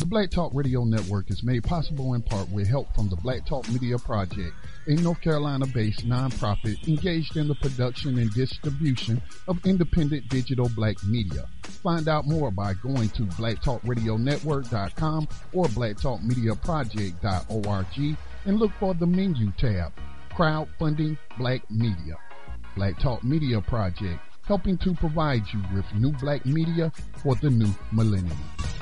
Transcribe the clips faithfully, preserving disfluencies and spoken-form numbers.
The Black Talk Radio Network is made possible in part with help from the Black Talk Media Project, a North Carolina-based nonprofit engaged in the production and distribution of independent digital black media. Find out more by going to black talk radio network dot com or black talk media project dot org and look for the menu tab, Crowdfunding Black Media. Black Talk Media Project, helping to provide you with new black media for the new millennium.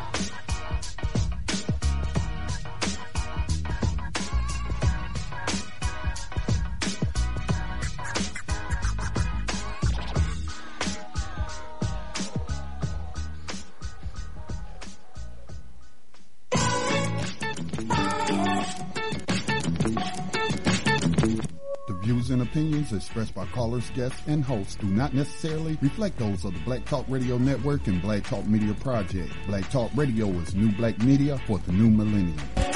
And opinions expressed by callers, guests, and hosts do not necessarily reflect those of the Black Talk Radio Network and Black Talk Media Project. Black Talk Radio is new black media for the new millennium.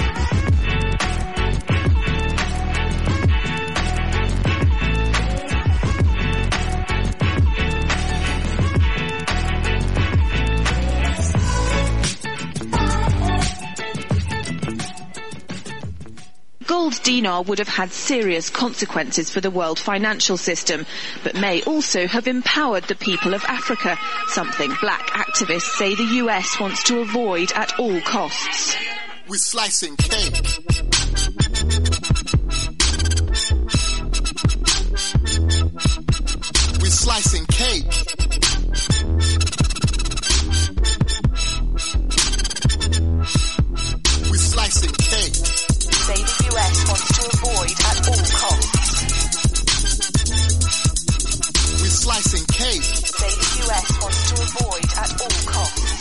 Gold dinar would have had serious consequences for the world financial system, but may also have empowered the people of Africa, something black activists say the U S wants to avoid at all costs. We're slicing cake. We're slicing cake. We're slicing cake. Say the U S wants to avoid at all costs. We're slicing cake. Say the U S wants to avoid at all costs.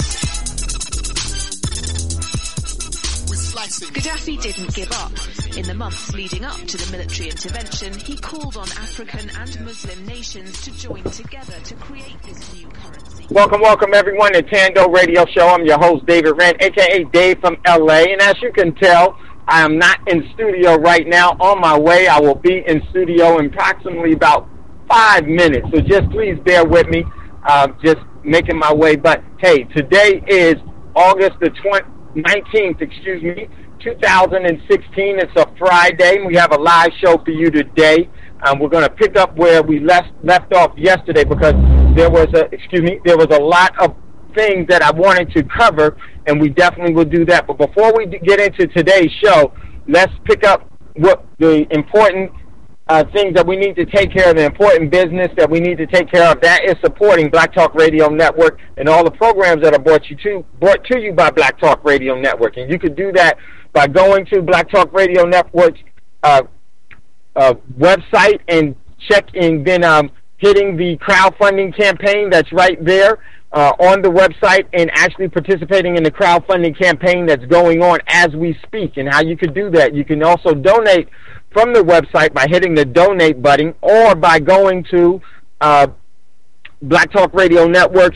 We're slicing. Gaddafi didn't give up. In the months leading up to the military intervention, he called on African and Muslim nations to join together to create this new currency. Welcome, welcome everyone to Tando Radio Show. I'm your host, David Rent, aka Dave from L A. And as you can tell, I am not in studio right now. On my way, I will be in studio in approximately about five minutes. So just please bear with me, uh, just making my way. But hey, today is August the nineteenth, excuse me, two thousand sixteen. It's a Friday. We have a live show for you today. Um, we're going to pick up where we left left off yesterday because there was a, excuse me, there was a lot of things that I wanted to cover, and we definitely will do that. But before we get into today's show, let's pick up what the important uh, things that we need to take care of, the important business that we need to take care of. That is supporting Black Talk Radio Network and all the programs that are brought you to brought to you by Black Talk Radio Network. And you could do that by going to Black Talk Radio Network's uh, uh, website and checking, then um, hitting the crowdfunding campaign that's right there. Uh, on the website and actually participating in the crowdfunding campaign that's going on as we speak. And how you could do that, you can also donate from the website by hitting the donate button or by going to uh, Black Talk Radio Networks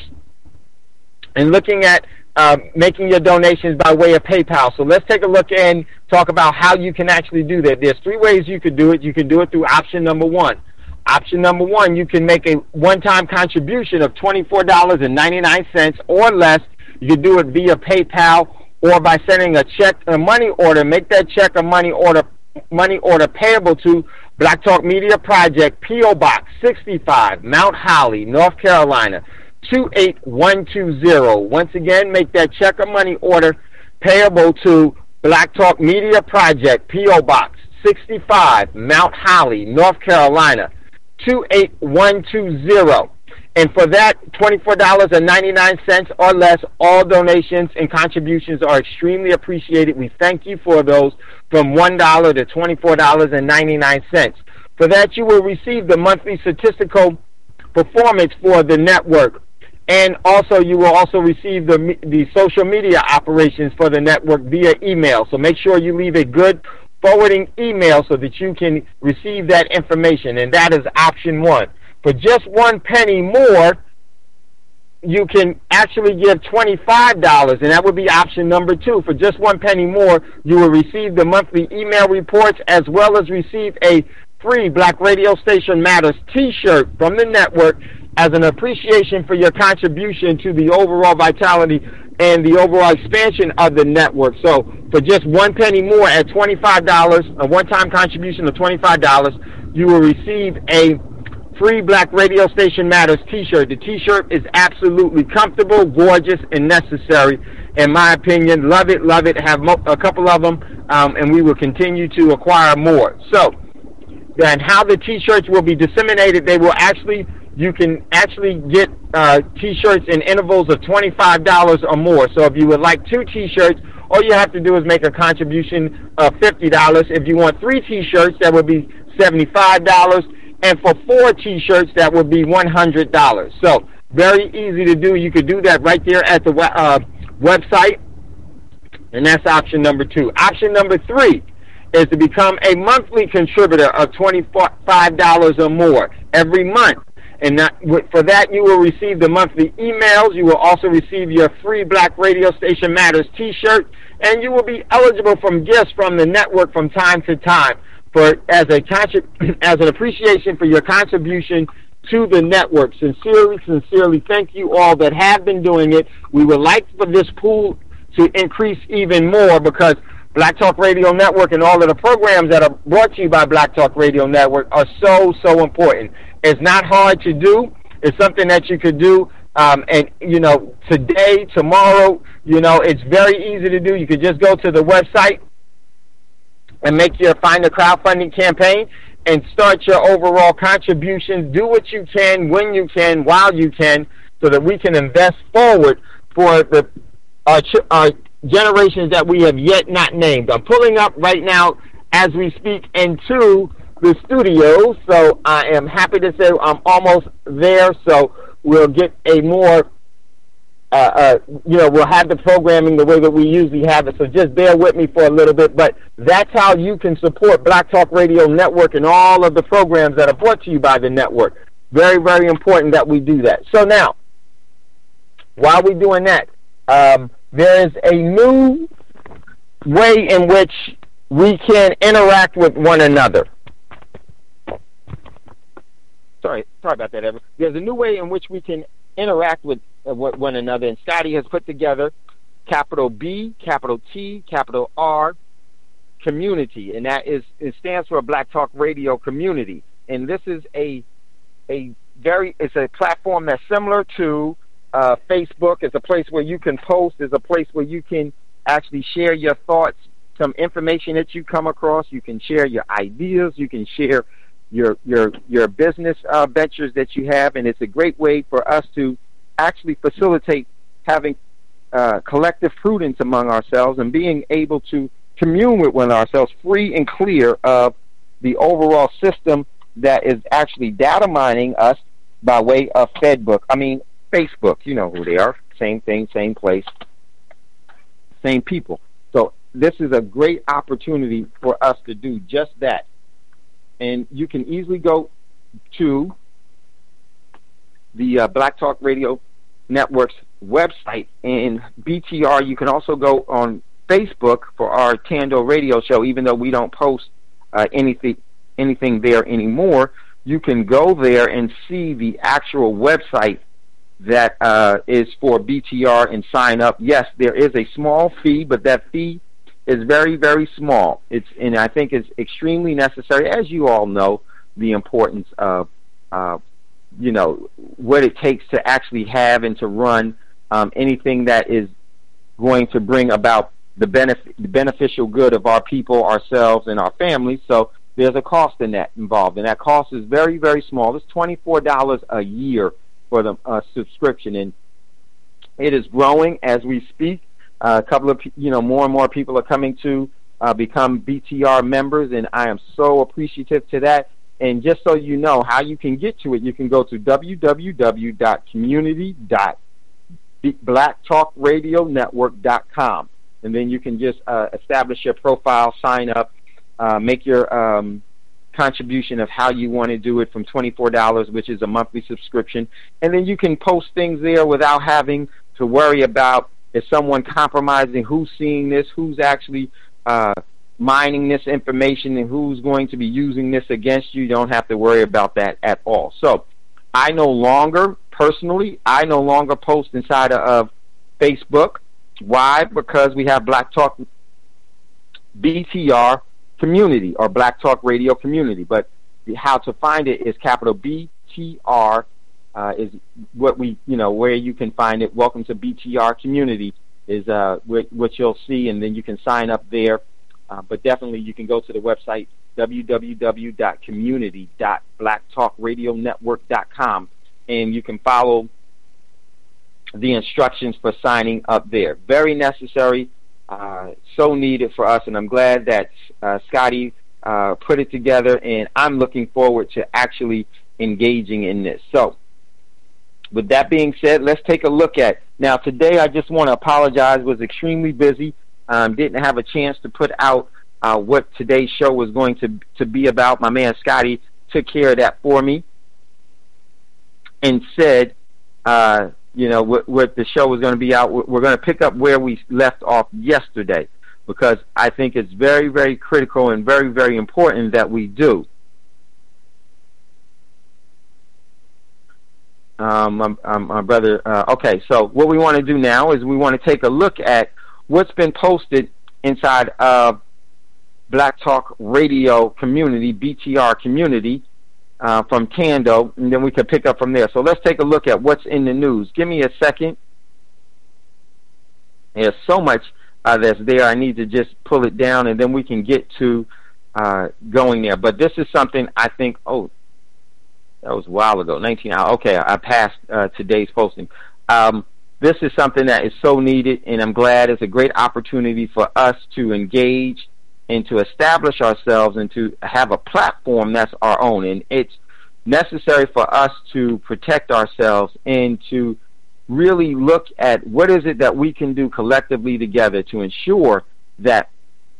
and looking at uh, making your donations by way of PayPal. So let's take a look and talk about how you can actually do that. There's three ways you could do it. You can do it through option number one. Option number one, you can make a one-time contribution of twenty-four dollars and ninety-nine cents or less. You can do it via PayPal or by sending a check, a money order. Make that check a money order, money order payable to Black Talk Media Project, P O Box sixty-five, Mount Holly, North Carolina, two eight one two zero. Once again, make that check or money order payable to Black Talk Media Project, P O Box sixty-five, Mount Holly, North Carolina, two eight one two zero. And for that, twenty-four dollars and ninety-nine cents or less, all donations and contributions are extremely appreciated. We thank you for those from one dollar to twenty-four dollars and ninety-nine cents. For that, you will receive the monthly statistical performance for the network. And also, you will also receive the, the social media operations for the network via email. So make sure you leave a good forwarding email so that you can receive that information, and that is option one. For just one penny more, you can actually give twenty-five dollars, and that would be option number two. For just one penny more, you will receive the monthly email reports as well as receive a free Black Radio Station Matters t-shirt from the network as an appreciation for your contribution to the overall vitality and the overall expansion of the network. So for just one penny more at twenty-five dollars, a one-time contribution of twenty-five dollars, you will receive a free Black Radio Station Matters t-shirt. The t-shirt is absolutely comfortable, gorgeous, and necessary, in my opinion. Love it, love it. Have mo- a couple of them, um, and we will continue to acquire more. So, then how the t-shirts will be disseminated, they will actually, you can actually get uh, t-shirts in intervals of twenty-five dollars or more. So if you would like two t-shirts, all you have to do is make a contribution of fifty dollars. If you want three t-shirts, that would be seventy-five dollars. And for four t-shirts, that would be one hundred dollars. So very easy to do. You could do that right there at the uh, website. And that's option number two. Option number three is to become a monthly contributor of twenty-five dollars or more every month. And that, for that, you will receive the monthly emails. You will also receive your free Black Radio Station Matters t-shirt. And you will be eligible for gifts from the network from time to time for as a as an appreciation for your contribution to the network. Sincerely, sincerely, thank you all that have been doing it. We would like for this pool to increase even more because Black Talk Radio Network and all of the programs that are brought to you by Black Talk Radio Network are so, so important. It's not hard to do. It's something that you could do, um, and, you know, today, tomorrow, you know, it's very easy to do. You could just go to the website and make your, find a crowdfunding campaign and start your overall contributions. Do what you can, when you can, while you can, so that we can invest forward for the our, our generations that we have yet not named. I'm pulling up right now as we speak into the studio, so I am happy to say I'm almost there, so we'll get a more, uh, uh, you know, we'll have the programming the way that we usually have it, so just bear with me for a little bit, but that's how you can support Black Talk Radio Network and all of the programs that are brought to you by the network. Very, very important that we do that. So now, while we're doing that, um, there is a new way in which we can interact with one another. Sorry, sorry about that, Evan. There's a new way in which we can interact with uh, one another, and Scotty has put together capital B, capital T, capital R, community, and that is it stands for Black Talk Radio Community. And this is a a very it's a platform that's similar to uh, Facebook. It's a place where you can post. It's a place where you can actually share your thoughts, some information that you come across. You can share your ideas. You can share your your your business uh, ventures that you have, and it's a great way for us to actually facilitate having uh, collective prudence among ourselves and being able to commune with one ourselves free and clear of the overall system that is actually data mining us by way of Fedbook. I mean, Facebook, you know who they are. Same thing, same place, same people. So this is a great opportunity for us to do just that. And you can easily go to the uh, Black Talk Radio Network's website in B T R. You can also go on Facebook for our Tando Radio Show, even though we don't post uh, anything anything there anymore. You can go there and see the actual website that uh, is for B T R and sign up. Yes, there is a small fee, but that fee is very, very small. It's and I think it's extremely necessary, as you all know, the importance of, uh, you know, what it takes to actually have and to run um, anything that is going to bring about the, benef- the beneficial good of our people, ourselves, and our families. So there's a cost in that involved, and that cost is very, very small. It's twenty-four dollars a year for the uh, subscription, and it is growing as we speak. Uh, a couple of, you know, more and more people are coming to uh, become B T R members, and I am so appreciative to that. And just so you know how you can get to it, you can go to w w w dot community dot black talk radio network dot com, and then you can just uh, establish your profile, sign up, uh, make your um, contribution of how you want to do it from twenty-four dollars, which is a monthly subscription, and then you can post things there without having to worry about is someone compromising, who's seeing this, who's actually uh, mining this information, and who's going to be using this against you. You don't have to worry about that at all. So I no longer, personally, I no longer post inside of Facebook. Why? Because we have Black Talk B T R Community, or Black Talk Radio Community. But how to find it is capital B T R uh, is what we, you know, where you can find it. Welcome to B T R Community is uh, what you'll see, and then you can sign up there. Uh, but definitely you can go to the website w w w dot community dot black talk radio network dot com, and you can follow the instructions for signing up there. Very necessary, uh, so needed for us, and I'm glad that uh, Scotty uh, put it together, and I'm looking forward to actually engaging in this. So, with that being said, let's take a look at, now today I just want to apologize, was extremely busy, um, didn't have a chance to put out uh, what today's show was going to, to be about. My man Scotty took care of that for me and said, uh, you know, what, what the show was going to be out. We're going to pick up where we left off yesterday, because I think it's very, very critical and very, very important that we do. Um, my, um, my brother, uh, okay, so what we want to do now is we want to take a look at what's been posted inside of Black Talk Radio Community, B T R Community, Uh, from Tando, and then we can pick up from there. So let's take a look at what's in the news. Give me a second. There's so much uh, that's there. I need to just pull it down, and then we can get to uh, going there. But this is something I think, oh, that was a while ago, nineteen hours. Okay, I passed uh, today's posting. Um, this is something that is so needed, and I'm glad it's a great opportunity for us to engage and to establish ourselves and to have a platform that's our own. And it's necessary for us to protect ourselves and to really look at what is it that we can do collectively together to ensure that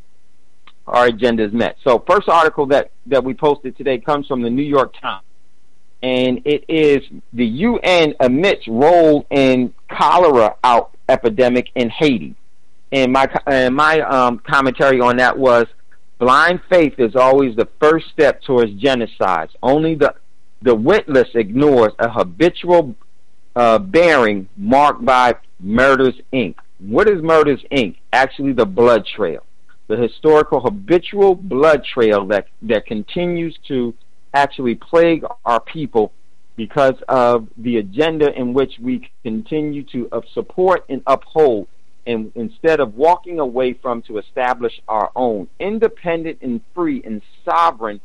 our agenda is met. So first article that, that we posted today comes from the New York Times, and it is the U N admits role in cholera out epidemic in Haiti. And my and my um, commentary on that was, blind faith is always the first step towards genocide. Only the the witless ignores a habitual uh, bearing marked by Murders Incorporated. What is Murders Incorporated? Actually, the blood trail, the historical habitual blood trail that that continues to actually plague our people because of the agenda in which we continue to uh, support and uphold. And instead of walking away from to establish our own, independent and free and sovereign,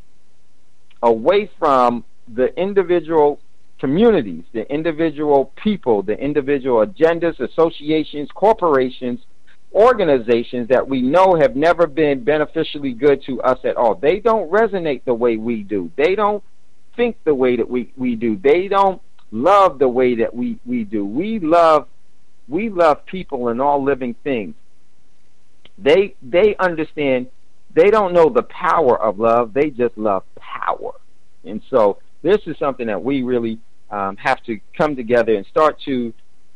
away from the individual communities, the individual people, the individual agendas, associations, corporations, organizations that we know have never been beneficially good to us at all. They don't resonate the way we do. They don't think the way that we, we do. They don't love the way that we, we do. We love We love people and all living things. They they understand, they don't know the power of love, they just love power. And so this is something that we really um, have to come together and start to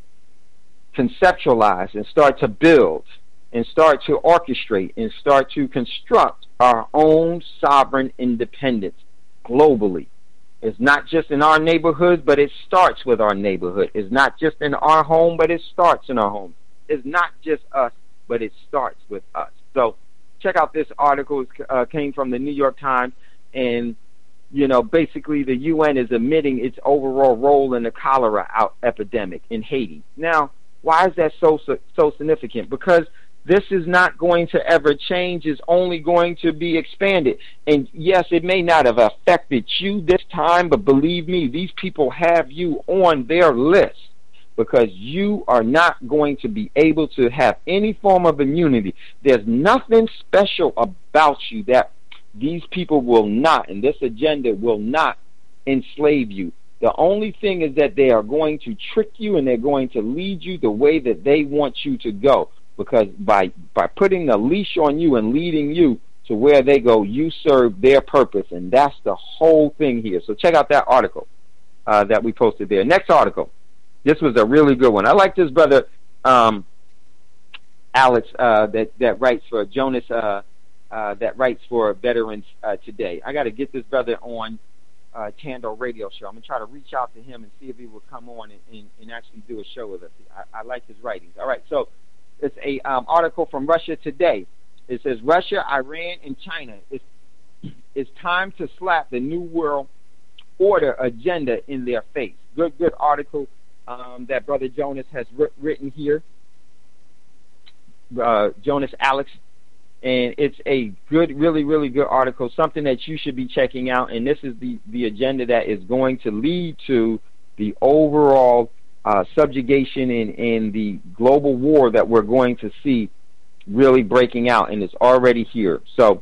conceptualize and start to build and start to orchestrate and start to construct our own sovereign independence globally. It's not just in our neighborhoods, but it starts with our neighborhood. It's not just in our home, but it starts in our home. It's not just us, but it starts with us. So check out this article. It uh, came from the New York Times, and, you know, basically the U N is admitting its overall role in the cholera out epidemic in Haiti. Now, why is that so, so, so significant? Because this is not going to ever change. It's only going to be expanded. And yes, it may not have affected you this time, but believe me, these people have you on their list because you are not going to be able to have any form of immunity. There's nothing special about you that these people will not, and this agenda will not enslave you. The only thing is that they are going to trick you and they're going to lead you the way that they want you to go. Because by by putting a leash on you and leading you to where they go, you serve their purpose, and that's the whole thing here. So check out that article uh, that we posted there. Next article. This was a really good one. I like this brother, um, Alex, uh, that that writes for Jonas, uh, uh, that writes for Veterans uh, Today. I got to get this brother on uh, Tando Radio Show. I'm gonna try to reach out to him and see if he will come on and, and, and actually do a show with us. I, I like his writings. All right, so. It's a um, article from Russia Today. It says Russia, Iran, and China. It's, it's time to slap the New World Order agenda in their face. Good, good article um, that Brother Jonas has written here. Uh, Jonas Alex. And it's a good, really, really good article, something that you should be checking out. And this is the, the agenda that is going to lead to the overall uh, subjugation in, in the global war that we're going to see really breaking out, and it's already here. So,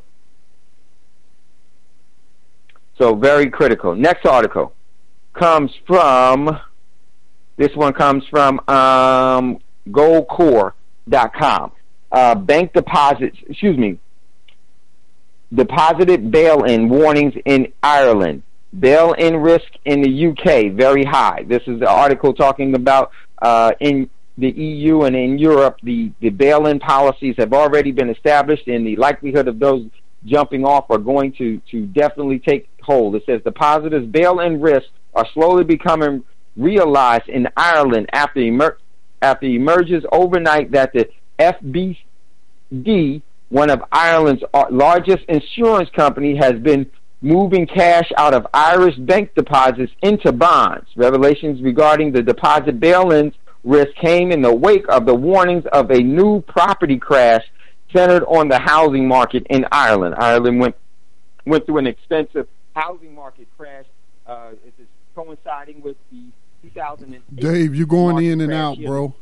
so very critical. Next article comes from, this one comes from um, goldcore dot com. Uh, bank deposits, excuse me, deposited bail-in warnings in Ireland. Bail-in risk in the U K, very high. This is the article talking about uh, in the E U and in Europe, the, the bail-in policies have already been established, and the likelihood of those jumping off are going to, to definitely take hold. It says depositors' bail-in risks are slowly becoming realized in Ireland after, emer- after it emerges overnight that the F B D, one of Ireland's largest insurance company, has been moving cash out of Irish bank deposits into bonds. Revelations regarding the deposit bail-ins risk came in the wake of the warnings of a new property crash centered on the housing market in Ireland. Ireland went went through an extensive housing market crash. Uh, it is coinciding with the two thousand eight. Dave, you're going in and out, here. bro.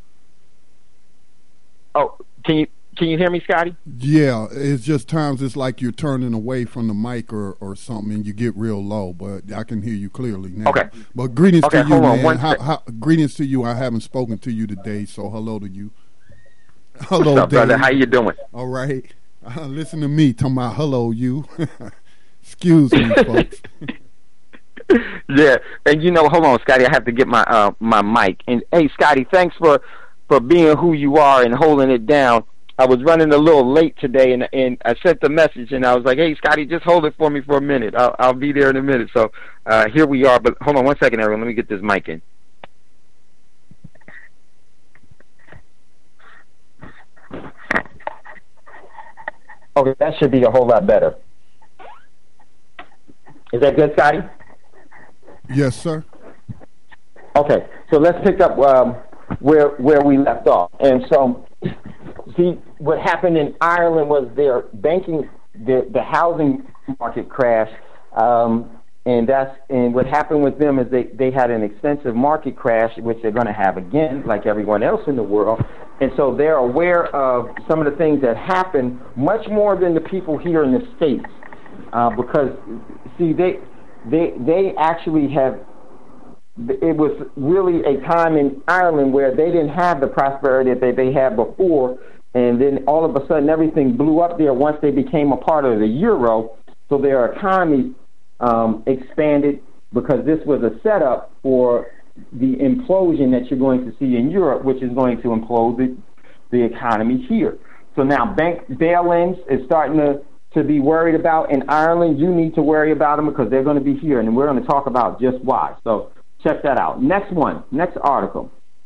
Oh, can you can you hear me, Scotty? Yeah, it's just times it's like you're turning away from the mic or, or something, and you get real low. But I can hear you clearly now. Okay. But greetings okay, to you, hold on, man. How, how, greetings to you. I haven't spoken to you today, so hello to you. Hello, What's up, Dave. brother? How you doing? All right. Uh, listen to me talking about hello, you. Excuse me, folks. Yeah, and you know, hold on, Scotty. I have to get my uh, my mic. And hey, Scotty, thanks for. for being who you are and holding it down. I was running a little late today, and and I sent the message, and I was like, hey, Scotty, just hold it for me for a minute. I'll, I'll be there in a minute. So uh, here we are. But hold on one second, everyone. Let me get this mic in. Okay, that should be a whole lot better. Is that good, Scotty? Yes, sir. Okay, so let's pick up um, where where we left off. And so, see, what happened in Ireland was their banking, the the housing market crashed, um, and that's and what happened with them is they they had an extensive market crash, which they're going to have again, like everyone else in the world. And so they're aware of some of the things that happen much more than the people here in the States, uh, because see they they they actually have. It was really a time in Ireland where they didn't have the prosperity that they, they had before, and then all of a sudden everything blew up there once they became a part of the euro. So their economy um, expanded because this was a setup for the implosion that you're going to see in Europe, which is going to implode the, the economy here. So now bank bail-ins is starting to, to be worried about in Ireland. You need to worry about them because they're going to be here, and we're going to talk about just why. So check that out. Next one, next article.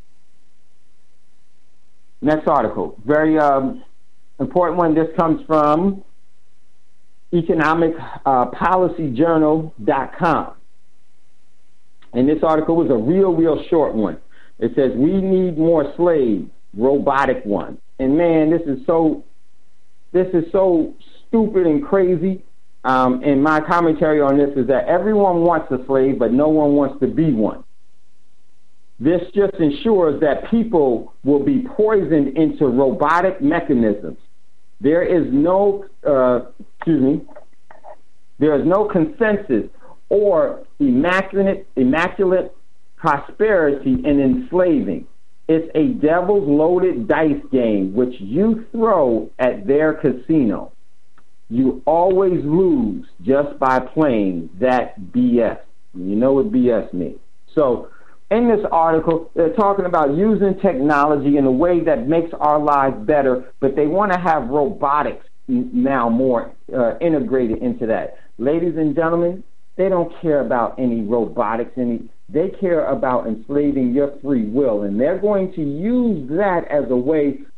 Next article, very um, important one. This comes from economic policy journal dot com. And this article was a real, real short one. It says, we need more slaves, robotic one. And man, this is so, this is so stupid and crazy. Um, and my commentary on this is that everyone wants a slave, but no one wants to be one. This just ensures that people will be poisoned into robotic mechanisms. There is no, uh, excuse me, there is no consensus or immaculate, immaculate prosperity in enslaving. It's a devil's loaded dice game which you throw at their casino. You always lose just by playing that B S. You know what B S means. So in this article, they're talking about using technology in a way that makes our lives better, but they want to have robotics now more uh, integrated into that. Ladies and gentlemen, they don't care about any robotics. Any, they care about enslaving your free will, and they're going to use that as a way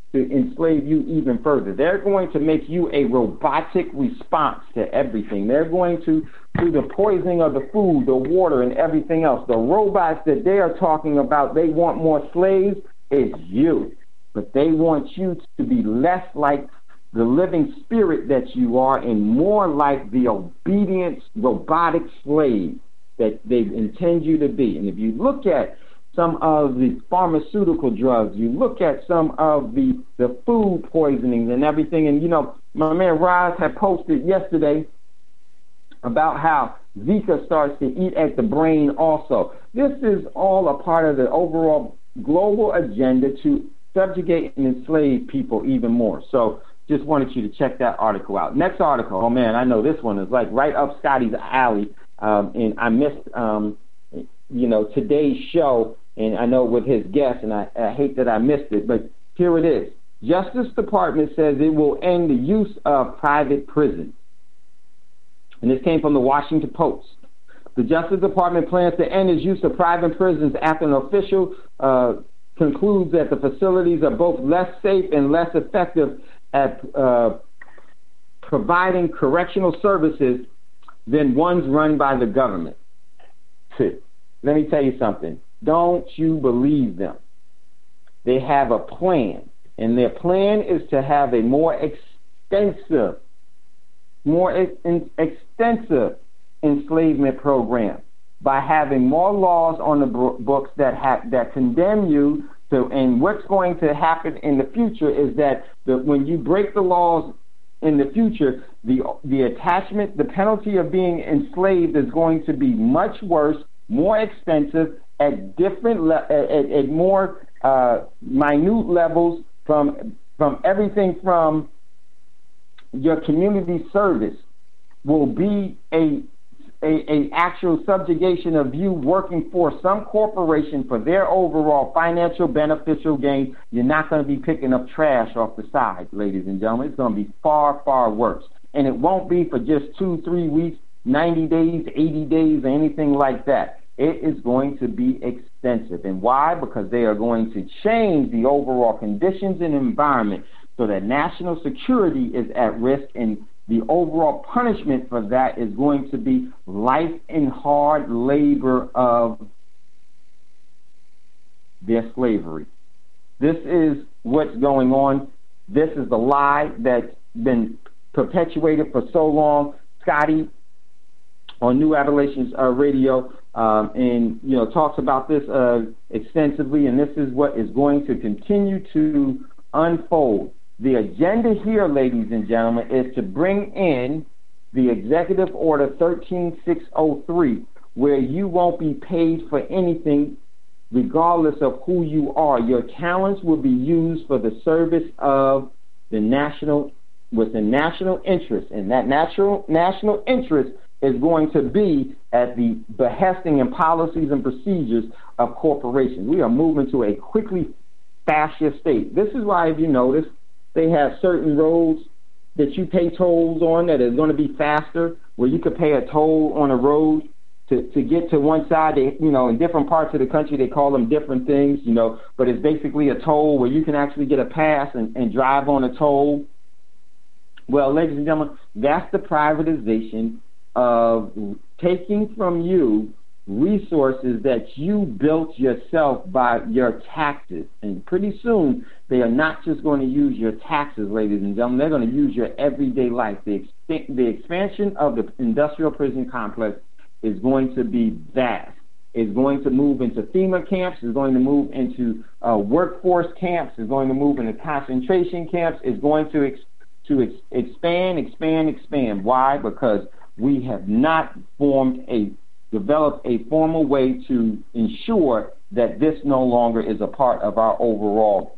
to enslave you even further. They're going to make you a robotic response to everything. They're going to do the poisoning of the food, the water, and everything else. The robots that they are talking about, they want more slaves, is you. But they want you to be less like the living spirit that you are and more like the obedient robotic slave that they intend you to be. And if you look at some of the pharmaceutical drugs, you look at some of the, the food poisonings and everything, and, you know, my man Roz had posted yesterday about how Zika starts to eat at the brain also. This is all a part of the overall global agenda to subjugate and enslave people even more. So just wanted you to check that article out. Next article, oh man, I know this one is like right up Scotty's alley, um, and I missed, um, you know, today's show, and I know with his guest, and I, I hate that I missed it, but here it is. Justice Department says it will end the use of private prisons. And this came from the Washington Post. The Justice Department plans to end its use of private prisons after an official uh, concludes that the facilities are both less safe and less effective at uh, providing correctional services than ones run by the government. Let me tell you something. Don't you believe them. They have a plan, and their plan is to have a more extensive, more ex- extensive enslavement program by having more laws on the books that have, that condemn you to. And what's going to happen in the future is that the, when you break the laws in the future, the the attachment, the penalty of being enslaved is going to be much worse, more expensive, at different le- at, at more uh, minute levels, from from everything from your community service will be a, a a actual subjugation of you working for some corporation for their overall financial beneficial gain. You're not going to be picking up trash off the side, ladies and gentlemen. It's going to be far, far worse. And it won't be for just two, three weeks, ninety days, eighty days, or anything like that. It is going to be extensive. And why? Because they are going to change the overall conditions and environment so that national security is at risk, and the overall punishment for that is going to be life and hard labor of their slavery. This is what's going on. This is the lie that's been perpetuated for so long. Scotty on New Revelations uh, Radio, um, and you know talks about this uh, extensively, and this is what is going to continue to unfold. The agenda here, ladies and gentlemen, is to bring in the Executive Order thirteen six oh three, where you won't be paid for anything regardless of who you are. Your talents will be used for the service of the national, with the national interest, and that natural national interest is going to be at the behesting and policies and procedures of corporations. We are moving to a quickly fascist state. This is why, if you notice, they have certain roads that you pay tolls on that is going to be faster, where you could pay a toll on a road to, to get to one side. They, you know, in different parts of the country, they call them different things, you know, but it's basically a toll where you can actually get a pass and, and drive on a toll. Well, ladies and gentlemen, that's the privatization of taking from you resources that you built yourself by your taxes. And pretty soon, they are not just going to use your taxes, ladies and gentlemen. They're going to use your everyday life. The, exp- the expansion of the industrial prison complex is going to be vast. It's going to move into FEMA camps. It's going to move into uh, workforce camps. It's going to move into concentration camps. It's going to ex- to ex- expand, expand, expand. Why? Because we have not formed a, developed a formal way to ensure that this no longer is a part of our overall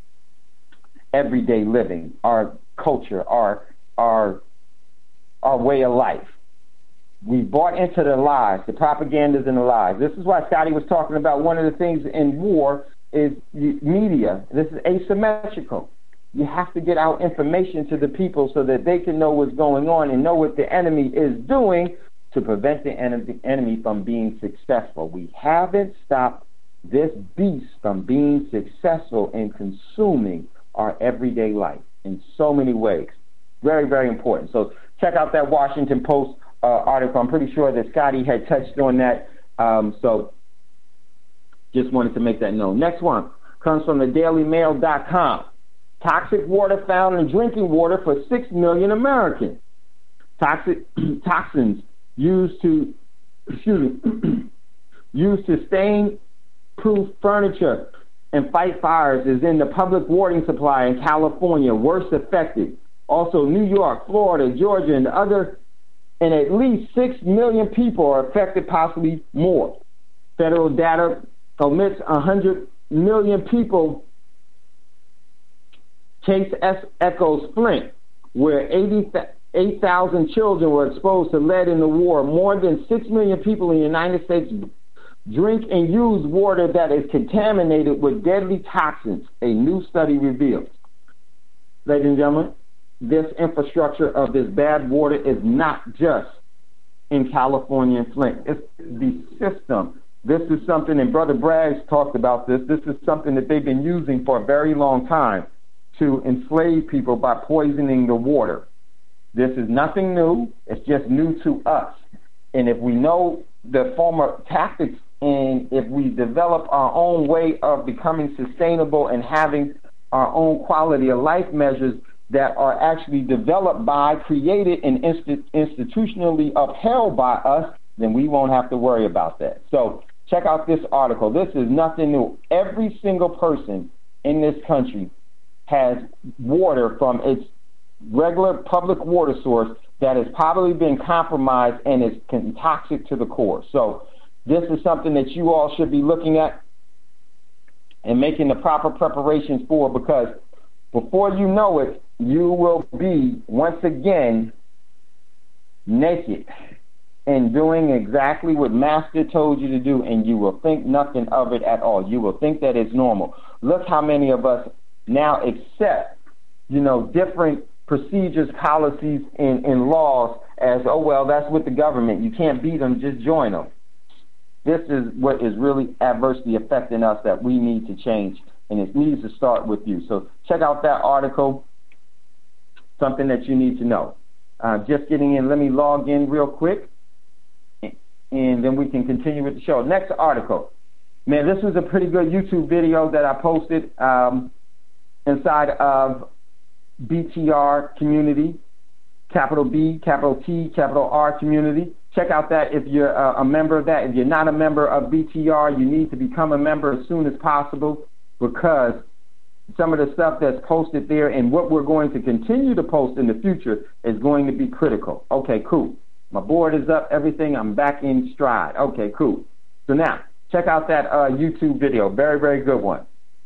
everyday living, our culture, our our our way of life. We bought into the lies, the propagandas and the lies. This is why Scotty was talking about one of the things in war is media. This is asymmetrical. You have to get out information to the people so that they can know what's going on and know what the enemy is doing to prevent the enemy from being successful. We haven't stopped this beast from being successful in consuming our everyday life in so many ways. Very, very important. So check out that Washington Post uh, article. I'm pretty sure that Scotty had touched on that. Um, so just wanted to make that known. Next one comes from the daily mail dot com. Toxic water found in drinking water for six million Americans. Toxic toxins used to excuse me, used to stain-proof furniture and fight fires is in the public water supply in California, worst affected. Also, New York, Florida, Georgia, and other, and at least six million people are affected, possibly more. Federal data omits one hundred million people. Case echoes Flint, where eighty-eight thousand children were exposed to lead in the war. More than six million people in the United States drink and use water that is contaminated with deadly toxins, a new study reveals. Ladies and gentlemen, this infrastructure of this bad water is not just in California and Flint. It's the system. This is something, and Brother Braggs talked about this, this is something that they've been using for a very long time to enslave people by poisoning the water. This is nothing new. It's just new to us. And if we know the former tactics, and if we develop our own way of becoming sustainable and having our own quality of life measures that are actually developed by, created, and inst- institutionally upheld by us, then we won't have to worry about that. So check out this article. This is nothing new. Every single person in this country has water from its regular public water source that has probably been compromised and is toxic to the core. So this is something that you all should be looking at and making the proper preparations for, because before you know it, you will be once again naked and doing exactly what Master told you to do, and you will think nothing of it at all. You will think that it's normal. Look how many of us now accept, you know, different procedures, policies, and, and laws as, oh, well, that's with the government. You can't beat them, just join them. This is what is really adversely affecting us that we need to change, and it needs to start with you. So check out that article, something that you need to know. Uh, just getting in, let me log in real quick, and then we can continue with the show. Next article. Man, this was a pretty good YouTube video that I posted um, inside of B T R community, capital B, capital T, capital R community. Check out that if you're uh, a member of that. If you're not a member of B T R, you need to become a member as soon as possible, because some of the stuff that's posted there and what we're going to continue to post in the future is going to be critical. Okay, cool. My board is up, everything. I'm back in stride. Okay, cool. So now, check out that uh, YouTube video. Very, very good one.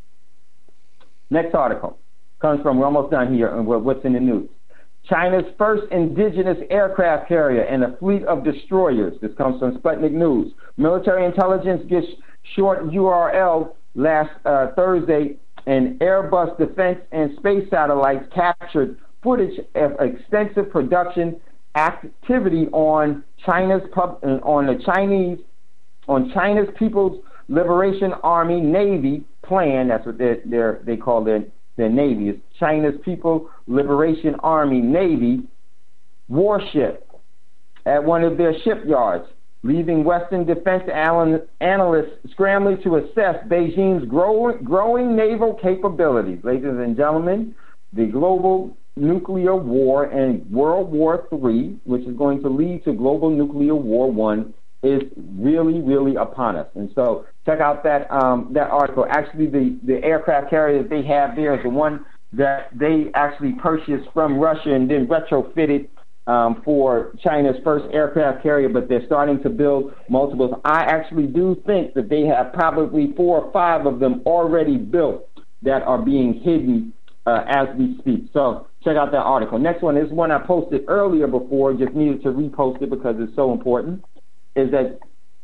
Next article comes from, we're almost done here, and what's in the news. China's first indigenous aircraft carrier and a fleet of destroyers. This comes from Sputnik News. Military intelligence gets short U R L last uh, Thursday, and Airbus defense and space satellites captured footage of extensive production activity on China's pub, on the Chinese on China's People's Liberation Army Navy plan. That's what they they they call their their Navy. It's China's People Liberation Army Navy warship at one of their shipyards, leaving Western defense analysts scrambling to assess Beijing's growing, growing naval capabilities. Ladies and gentlemen, the global nuclear war and World War Three, which is going to lead to global nuclear war one, is really, really upon us. And so check out that um, that article. Actually, the, the aircraft carrier that they have there is the one that they actually purchased from Russia and then retrofitted um, for China's first aircraft carrier, but they're starting to build multiples. I actually do think that they have probably four or five of them already built that are being hidden uh, as we speak. So check out that article. Next one is one I posted earlier before, just needed to repost it because it's so important, is that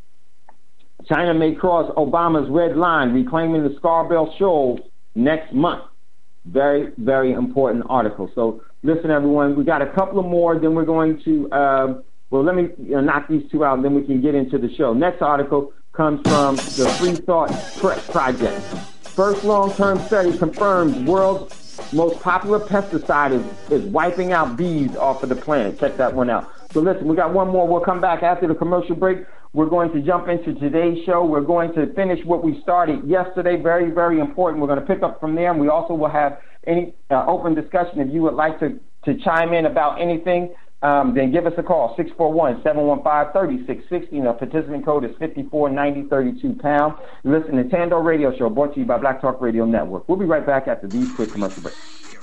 China may cross Obama's red line, reclaiming the Scarborough Shoals next month. Very, very important article. So listen, everyone, we got a couple of more, then we're going to, uh, well, let me you know, knock these two out, and then we can get into the show. Next article comes from the Free Thought Project. First long-term study confirms world's most popular pesticide is, is wiping out bees off of the planet. Check that one out. So listen, we got one more. We'll come back after the commercial break. We're going to jump into today's show. We're going to finish what we started yesterday. Very, very important. We're going to pick up from there, and we also will have any uh, open discussion. If you would like to, to chime in about anything, um, then give us a call, six four one, seven one five, three six six zero. The participant code is five four nine zero three two pound. Listen to Tando Radio Show, brought to you by Black Talk Radio Network. We'll be right back after these quick commercial breaks.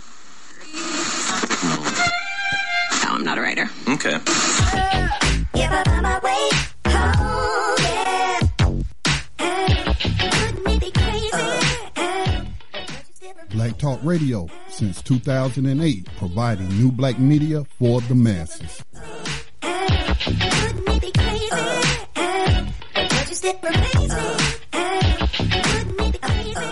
No, I'm not a writer. Okay. Give up on my way home, yeah. Wouldn't it be crazy? Black Talk Radio since two thousand eight, providing new black media for the masses. Wouldn't it be crazy? Would you still amaze me? Wouldn't it be crazy?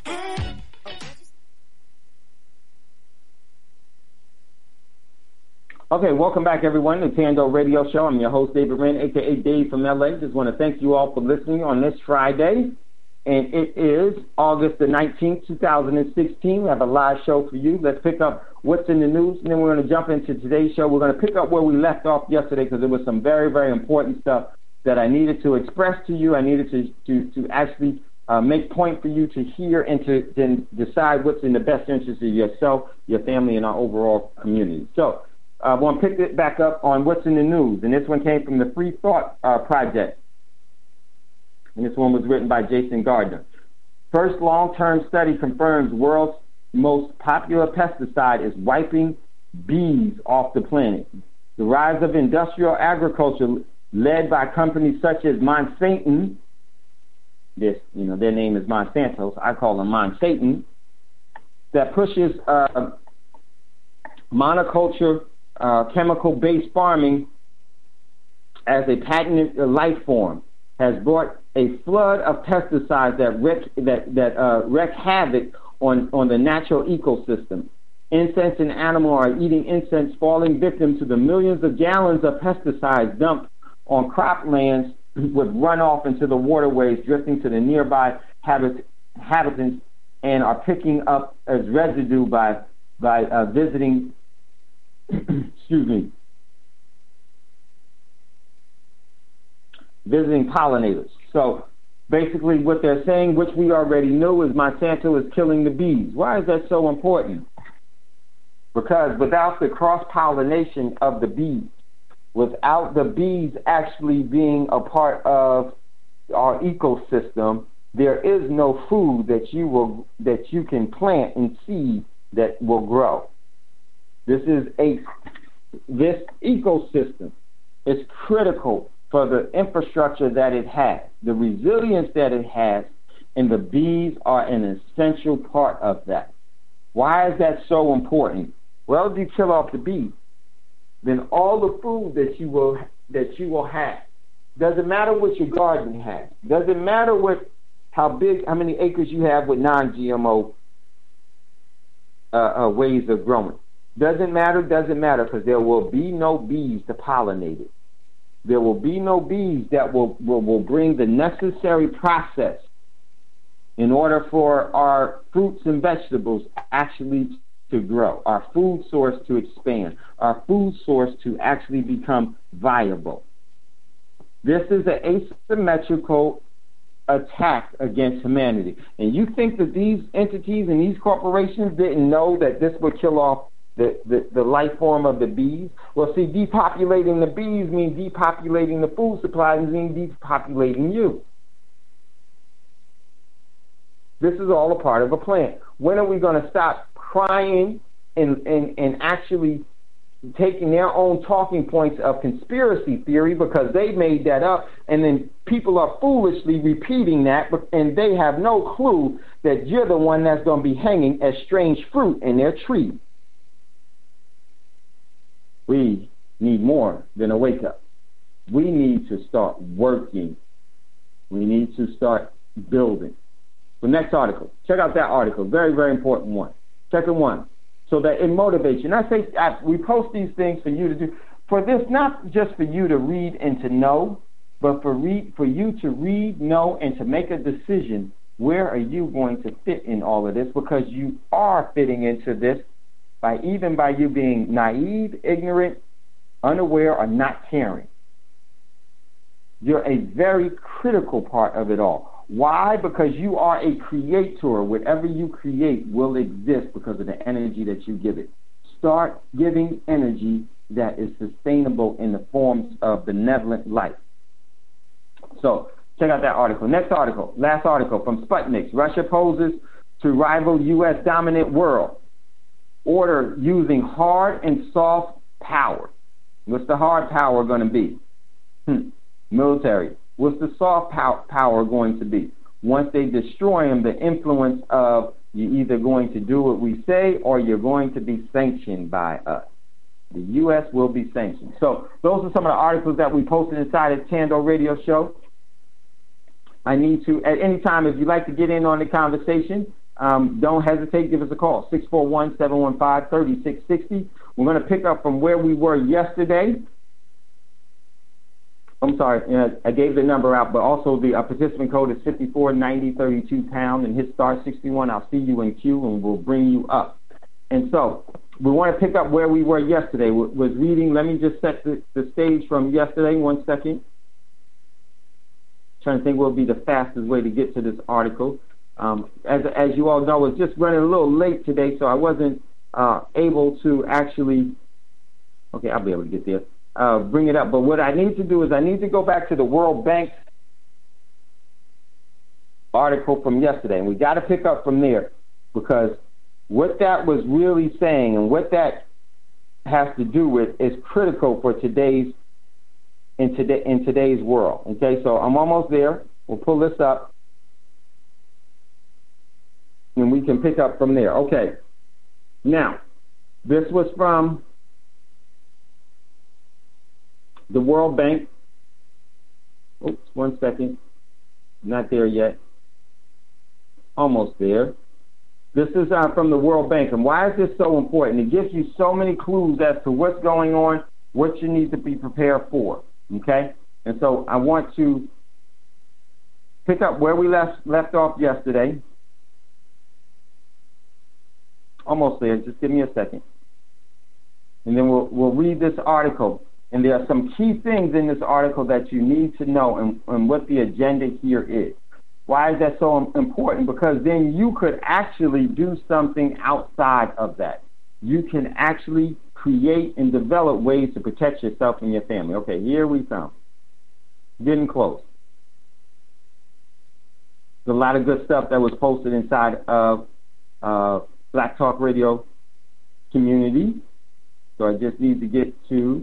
Okay, welcome back, everyone, to Tando Radio Show. I'm your host, David Wren, a k a. Dave from L A. Just want to thank you all for listening on this Friday. And it is August the nineteenth, two thousand sixteen. We have a live show for you. Let's pick up what's in the news, and then we're going to jump into today's show. We're going to pick up where we left off yesterday because there was some very, very important stuff that I needed to express to you. I needed to, to, to actually uh, make point for you to hear and to then decide what's in the best interest of yourself, your family, and our overall community. So, I uh, want to pick it back up on what's in the news, and this one came from the Free Thought uh, Project, and this one was written by Jason Gardner. First long-term study confirms world's most popular pesticide is wiping bees off the planet. The rise of industrial agriculture, led by companies such as Monsanto, this, you know, their name is Monsanto, so I call them Monsanto, that pushes uh, monoculture, Uh, chemical-based farming as a patented life form, has brought a flood of pesticides that wreak, that, that uh, wreak havoc on, on the natural ecosystem. Insects and animals are eating insects, falling victim to the millions of gallons of pesticides dumped on croplands with runoff into the waterways, drifting to the nearby habit, inhabitants, and are picking up as residue by, by uh, visiting excuse me, visiting pollinators. So basically what they're saying, which we already knew, is Monsanto is killing the bees. Why is that so important? Because without the cross-pollination of the bees, without the bees actually being a part of our ecosystem, there is no food that you will that you can plant and seed that will grow. This is a this ecosystem is critical for the infrastructure that it has, the resilience that it has, and the bees are an essential part of that. Why is that so important? Well, if you kill off the bees, then all the food that you will that you will have, doesn't matter what your garden has, doesn't matter what how big, how many acres you have with non-G M O uh, uh, ways of growing. Doesn't matter, doesn't matter, because there will be no bees to pollinate it. There will be no bees that will, will, will bring the necessary process in order for our fruits and vegetables actually to grow, our food source to expand, our food source to actually become viable. This is an asymmetrical attack against humanity. And you think that these entities and these corporations didn't know that this would kill off The, the, the life form of the bees? Well, see, depopulating the bees means depopulating the food supply and means depopulating you. This is all a part of a plan. When are we going to stop crying and, and, and actually taking their own talking points of conspiracy theory because they made that up, and then people are foolishly repeating that, and they have no clue that you're the one that's going to be hanging as strange fruit in their tree? We need more than a wake-up. We need to start working. We need to start building. The next article. Check out that article. Very, very important one. Second one. So that it motivates you. And I say I, we post these things for you to do. For this, not just for you to read and to know, but for read for you to read, know, and to make a decision Where are you going to fit in all of this? Because you are fitting into this by even by you being naive, ignorant, unaware, or not caring. You're a very critical part of it all. Why? Because you are a creator. Whatever you create will exist because of the energy that you give it. Start giving energy that is sustainable in the forms of benevolent life. So, check out that article. Next article, last article from Sputnik. Russia poses to rival U S dominant world. Order using hard and soft power. What's the hard power going to be? Hmm. Military. What's the soft pow- power going to be? Once they destroy them, the influence of you're either going to do what we say or you're going to be sanctioned by us. The U S will be sanctioned. So those are some of the articles that we posted inside of Tando Radio Show. I need to, at any time, if you'd like to get in on the conversation, um, don't hesitate. Give us a call, six four one, seven one five, three six six zero. We're going to pick up from where we were yesterday. I'm sorry, uh, I gave the number out, but also the uh, participant code is fifty-four ninety thirty-two pound and hit star sixty-one. I'll see you in queue and we'll bring you up. And so we want to pick up where we were yesterday. We was reading, let me just set the, the stage from yesterday. One second. Trying to think what will be the fastest way to get to this article. Um, as, as you all know, it's just running a little late today, so I wasn't uh, able to actually, okay, I'll be able to get there. Uh, bring it up. But what I need to do is I need to go back to the World Bank article from yesterday, and we got to pick up from there because what that was really saying and what that has to do with is critical for today's in today in today's world. Okay, so I'm almost there. We'll pull this up, and we can pick up from there. Okay. Now, this was from the World Bank. Oops, one second. Not there yet. Almost there. This is uh, from the World Bank. And why is this so important? It gives you so many clues as to what's going on, what you need to be prepared for. Okay? And so I want to pick up where we left left off yesterday. Almost there. Just give me a second. And then we'll we'll read this article. And there are some key things in this article that you need to know and, and what the agenda here is. Why is that so important? Because then you could actually do something outside of that. You can actually create and develop ways to protect yourself and your family. Okay, here we come. Getting close. There's a lot of good stuff that was posted inside of uh, Black Talk Radio community. So I just need to get to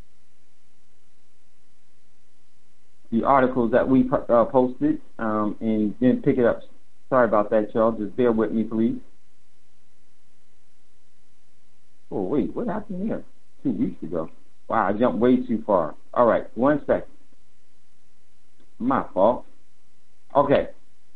the articles that we uh, posted um, and then pick it up. Sorry about that, y'all. Just bear with me, please. Oh, wait, what happened here? Two weeks ago. Wow, I jumped way too far. All right, one second. My fault. Okay.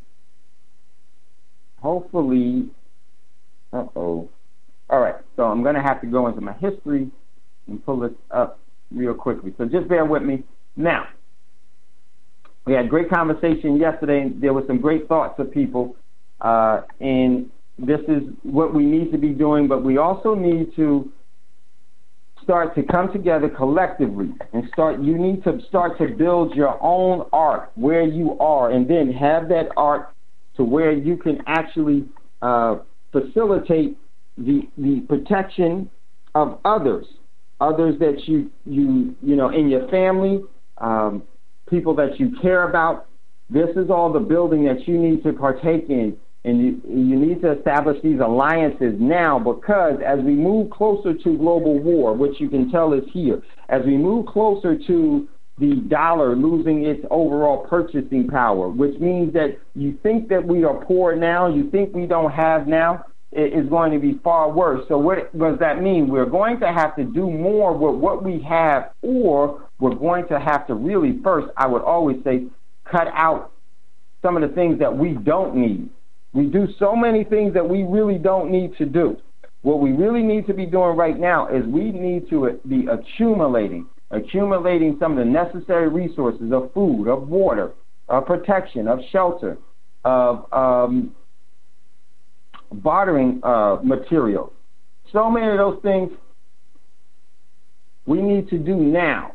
Hopefully, uh-oh. All right, so I'm going to have to go into my history and pull this up real quickly. So just bear with me. Now, we had a great conversation yesterday, and there were some great thoughts of people, uh, and this is what we need to be doing, but we also need to start to come together collectively and start, you need to start to build your own art where you are, and then have that art to where you can actually uh, facilitate the the protection of others, others that you, you, you know, in your family, um, people that you care about. This is all the building that you need to partake in, and you, you need to establish these alliances now, because as we move closer to global war, which you can tell is here, as we move closer to the dollar losing its overall purchasing power, which means that you think that we are poor now, you think we don't have now, it is going to be far worse. So what does that mean? We're going to have to do more with what we have, or we're going to have to really first, I would always say, cut out some of the things that we don't need. We do so many things that we really don't need to do. What we really need to be doing right now is we need to be accumulating, accumulating some of the necessary resources of food, of water, of protection, of shelter, of um, bartering uh, materials. So many of those things we need to do now.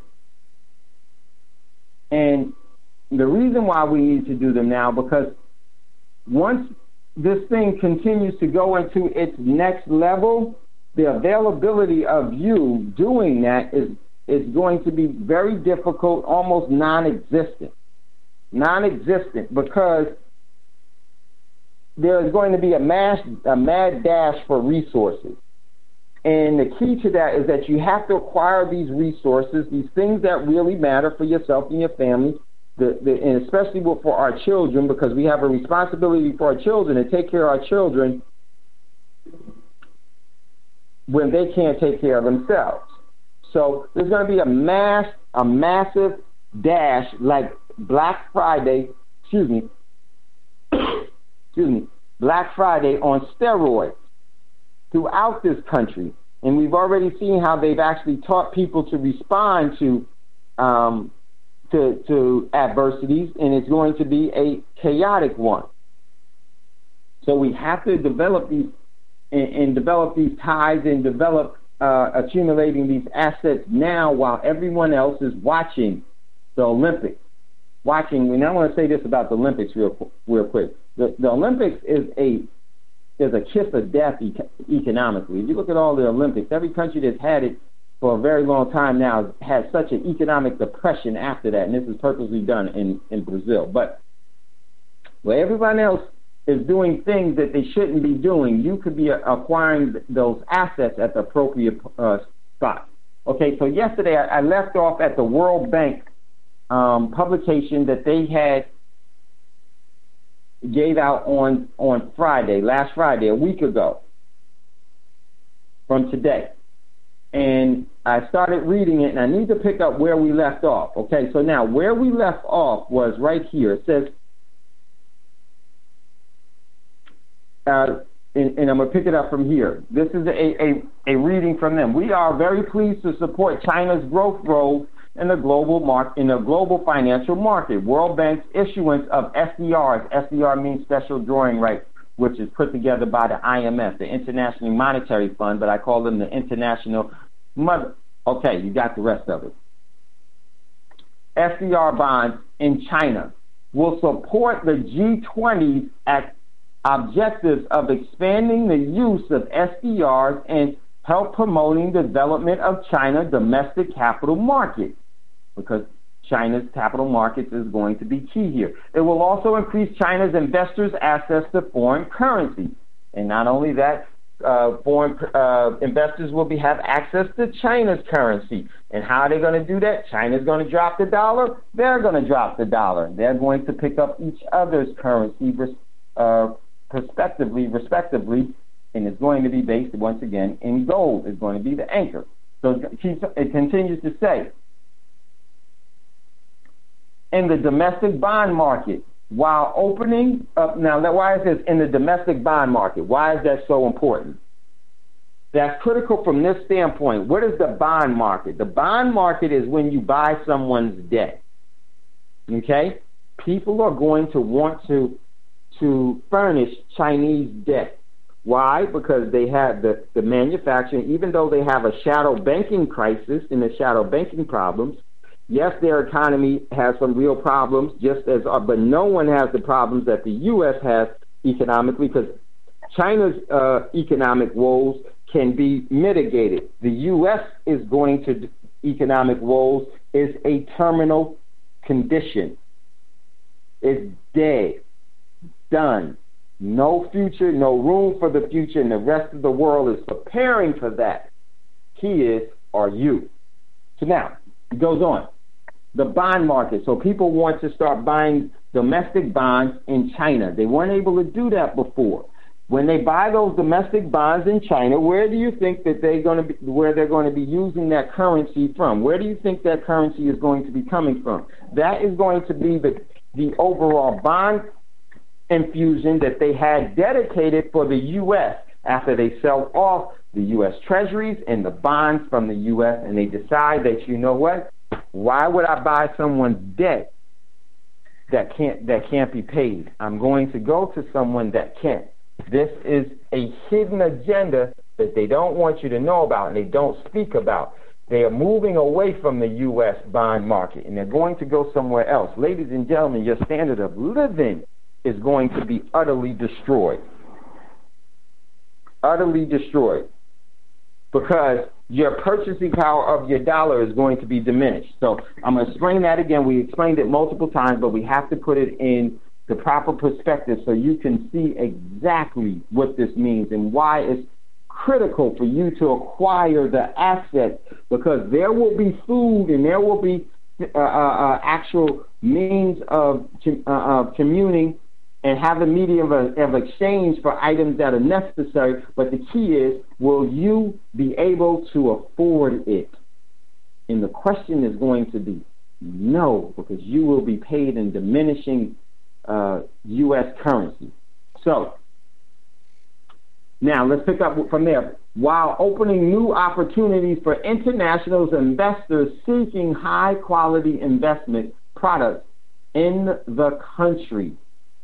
And the reason why we need to do them now, because once this thing continues to go into its next level, the availability of you doing that is, is going to be very difficult, almost non-existent. Non-existent, because there is going to be a, mass, a mad dash for resources. And the key to that is that you have to acquire these resources, these things that really matter for yourself and your family, the, the, and especially for our children, because we have a responsibility for our children to take care of our children when they can't take care of themselves. So there's going to be a mass, a massive dash like Black Friday, excuse me, excuse me, Black Friday on steroids throughout this country. And we've already seen how they've actually taught people to respond to um, to, to adversities, and it's going to be a chaotic one. So we have to develop these and, and develop these ties and develop uh, accumulating these assets now while everyone else is watching the Olympics. Watching, and I want to say this about the Olympics real, real quick. The, the Olympics is a is a kiss of death e- economically. If you look at all the Olympics, every country that's had it for a very long time now has such an economic depression after that, and this is purposely done in, in Brazil. But where everyone else is doing things that they shouldn't be doing, you could be acquiring those assets at the appropriate uh, spot. Okay, so yesterday I, I left off at the World Bank um, publication that they had gave out on, on Friday, last Friday, a week ago from today. And I started reading it, and I need to pick up where we left off. Okay, so now where we left off was right here. It says, uh, and, and I'm going to pick it up from here. This is a, a, a reading from them. We are very pleased to support China's growth role in the global market, in the global financial market. World Bank's issuance of S D Rs, S D R means special drawing rights, which is put together by the I M F, the International Monetary Fund, but I call them the International Mother. Okay, you got the rest of it. S D R bonds in China will support the G twenty's objectives of expanding the use of S D Rs and help promoting the development of China's domestic capital market, because China's capital markets is going to be key here. It will also increase China's investors' access to foreign currency. And not only that, uh, foreign uh, investors will be have access to China's currency. And how are they going to do that? China's going to drop the dollar. They're going to drop the dollar. They're going to pick up each other's currency uh, respectively, respectively, and it's going to be based, once again, in gold. It's going to be the anchor. So it continues to say, in the domestic bond market, while opening up, now why is this in the domestic bond market? Why is that so important? That's critical from this standpoint. What is the bond market? The bond market is when you buy someone's debt. Okay? People are going to want to, to furnish Chinese debt. Why? Because they have the, the manufacturing, even though they have a shadow banking crisis and the shadow banking problems. Yes, their economy has some real problems, just as, uh, but no one has the problems that the U S has economically, because China's uh, economic woes can be mitigated. The U S is going to economic woes is a terminal condition. It's dead, done. No future, no room for the future, and the rest of the world is preparing for that. Key is, are you? So now, it goes on. The bond market. So people want to start buying domestic bonds in China. They weren't able to do that before. When they buy those domestic bonds in China, where do you think that they're going to be, where they're going to be using that currency from? Where do you think that currency is going to be coming from? That is going to be the, the overall bond infusion that they had dedicated for the U S after they sell off the U S treasuries and the bonds from the U S, and they decide that, you know what, why would I buy someone's debt that can't that can't be paid. I'm going to go to someone that can. This is a hidden agenda that they don't want you to know about and they don't speak about. They are moving away from the U S bond market, and they're going to go somewhere else. Ladies and gentlemen, your standard of living is going to be utterly destroyed. Utterly destroyed. Because your purchasing power of your dollar is going to be diminished. So I'm going to explain that again. We explained it multiple times, but we have to put it in the proper perspective so you can see exactly what this means and why it's critical for you to acquire the assets, because there will be food and there will be uh, uh, actual means of, uh, of communing and have a medium of, of exchange for items that are necessary. But the key is, will you be able to afford it? And the question is going to be no, because you will be paid in diminishing uh, U S currency. So now let's pick up from there. While opening new opportunities for international investors seeking high-quality investment products in the country,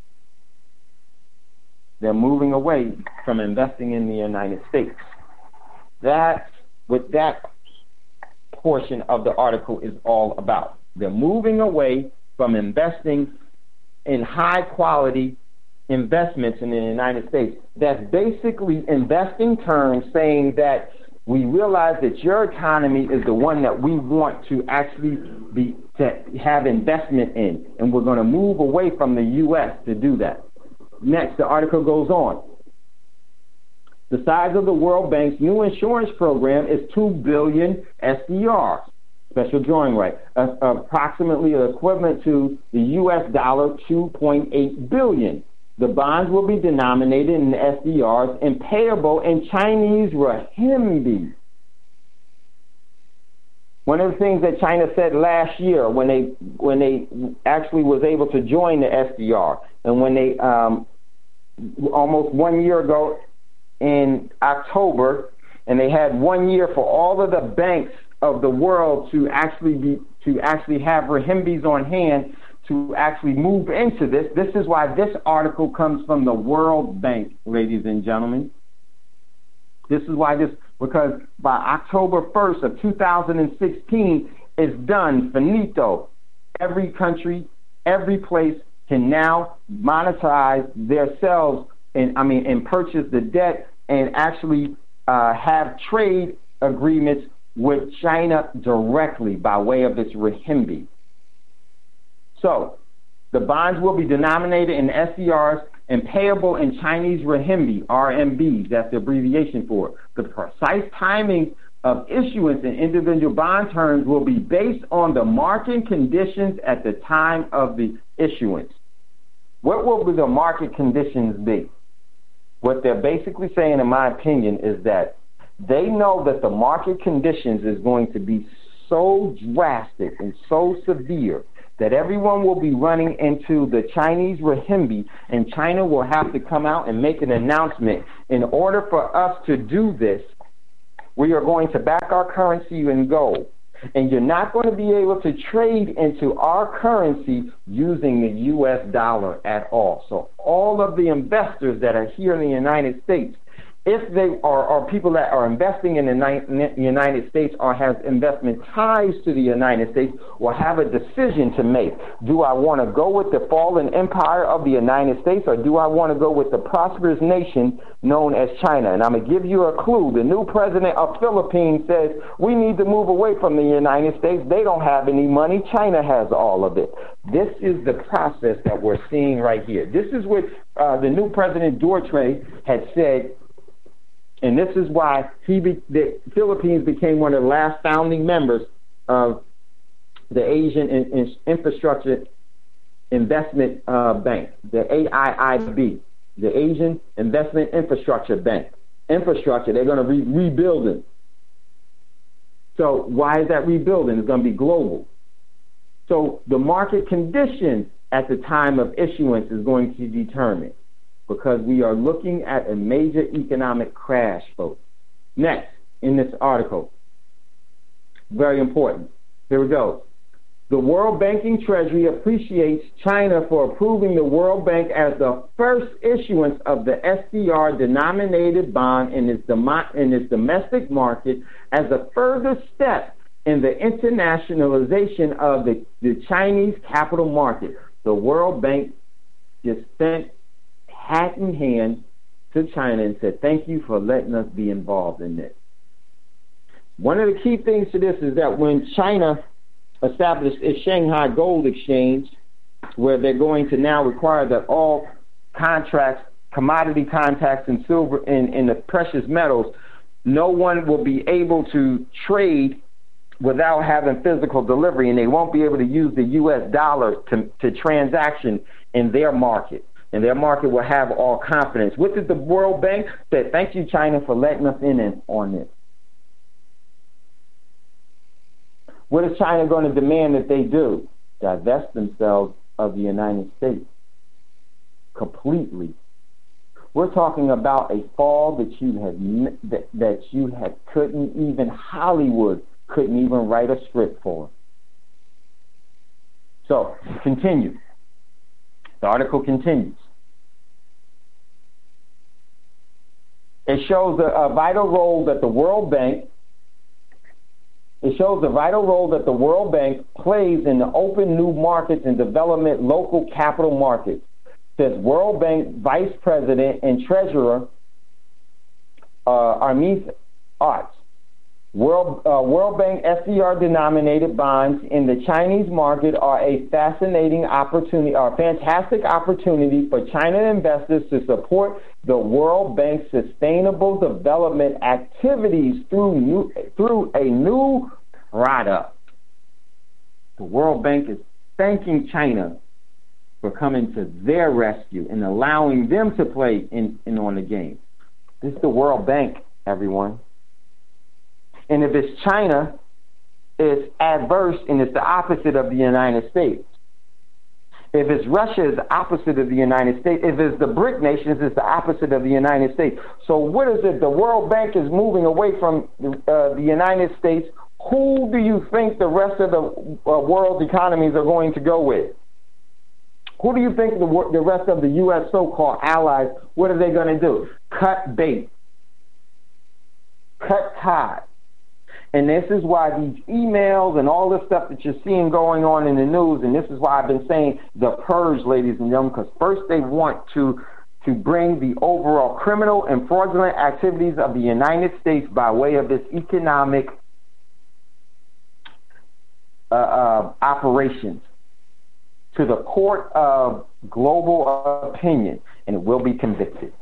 they're moving away from investing in the United States. That's what that portion of the article is all about. They're moving away from investing in high-quality investments in the United States. That's basically investing terms saying that we realize that your economy is the one that we want to actually be to have investment in, and we're going to move away from the U S to do that. Next, the article goes on. The size of the World Bank's new insurance program is two billion S D Rs, special drawing right, uh, approximately equivalent to the U S dollar two point eight billion. The bonds will be denominated in S D Rs and payable in Chinese renminbi. One of the things that China said last year when they when they actually was able to join the S D R, and when they um, almost one year ago in October, and they had one year for all of the banks of the world to actually be to actually have renminbis on hand to actually move into this. This is why this article comes from the World Bank, ladies and gentlemen. This is why this, because by October first of two thousand sixteen, it's done, finito. Every country, every place can now monetize themselves and, I mean, and purchase the debt and actually uh, have trade agreements with China directly by way of its renminbi. So the bonds will be denominated in S D Rs and payable in Chinese renminbi, R M Bs, that's the abbreviation for it. The precise timing of issuance in individual bond terms will be based on the market conditions at the time of the issuance. What will the market conditions be? What they're basically saying, in my opinion, is that they know that the market conditions is going to be so drastic and so severe that everyone will be running into the Chinese renminbi, and China will have to come out and make an announcement. In order for us to do this, we are going to back our currency in gold. And you're not going to be able to trade into our currency using the U S dollar at all. So all of the investors that are here in the United States, if they are, are people that are investing in the United States or has investment ties to the United States, will have a decision to make. Do I want to go with the fallen empire of the United States, or do I want to go with the prosperous nation known as China? And I'm going to give you a clue. The new president of Philippines says we need to move away from the United States. They don't have any money. China has all of it. This is the process that we're seeing right here. This is what uh, the new president Duterte had said. And this is why he be, the Philippines became one of the last founding members of the Asian in, in Infrastructure Investment uh, Bank, the A I I B, the Asian Investment Infrastructure Bank. Infrastructure, they're going to be re- rebuilding. So why is that rebuilding? It's going to be global. So the market conditions at the time of issuance is going to determine, because we are looking at a major economic crash, folks. Next, in this article, very important. Here we go. The World Banking Treasury appreciates China for approving the World Bank as the first issuance of the S D R-denominated bond in its, demo- in its domestic market as a further step in the internationalization of the, the Chinese capital market. The World Bank just sent hat in hand to China and said, thank you for letting us be involved in this. One of the key things to this is that when China established its Shanghai Gold Exchange, where they're going to now require that all contracts, commodity contracts in silver and in the precious metals, no one will be able to trade without having physical delivery, and they won't be able to use the U S dollar to, to transaction in their market. And their market will have all confidence. What did the World Bank say? Thank you, China, for letting us in on this. What is China going to demand that they do? Divest themselves of the United States completely. We're talking about a fall that you had that, that you had couldn't even Hollywood couldn't even write a script for. So continue. The article continues. It shows a, a vital role that the World Bank It shows the vital role that the World Bank plays in the open new markets and development local capital markets, says World Bank Vice President and Treasurer uh, Armis Arts. World, uh, World Bank S D R-denominated bonds in the Chinese market are a fascinating opportunity, are a fantastic opportunity for China investors to support the World Bank's sustainable development activities through new, through a new product. The World Bank is thanking China for coming to their rescue and allowing them to play in, in on the game. This is the World Bank, everyone. And if it's China, it's adverse and it's the opposite of the United States. If it's Russia, it's the opposite of the United States. If it's the BRIC nations, it's the opposite of the United States. So what is it? The World Bank is moving away from uh, the United States. Who do you think the rest of the uh, world's economies are going to go with? Who do you think the, the rest of the U S so-called allies, what are they going to do? Cut bait. Cut ties. And this is why these emails and all this stuff that you're seeing going on in the news, and this is why I've been saying the purge, ladies and gentlemen, because first they want to to bring the overall criminal and fraudulent activities of the United States by way of this economic uh, uh, operations to the court of global opinion, and it will be convicted.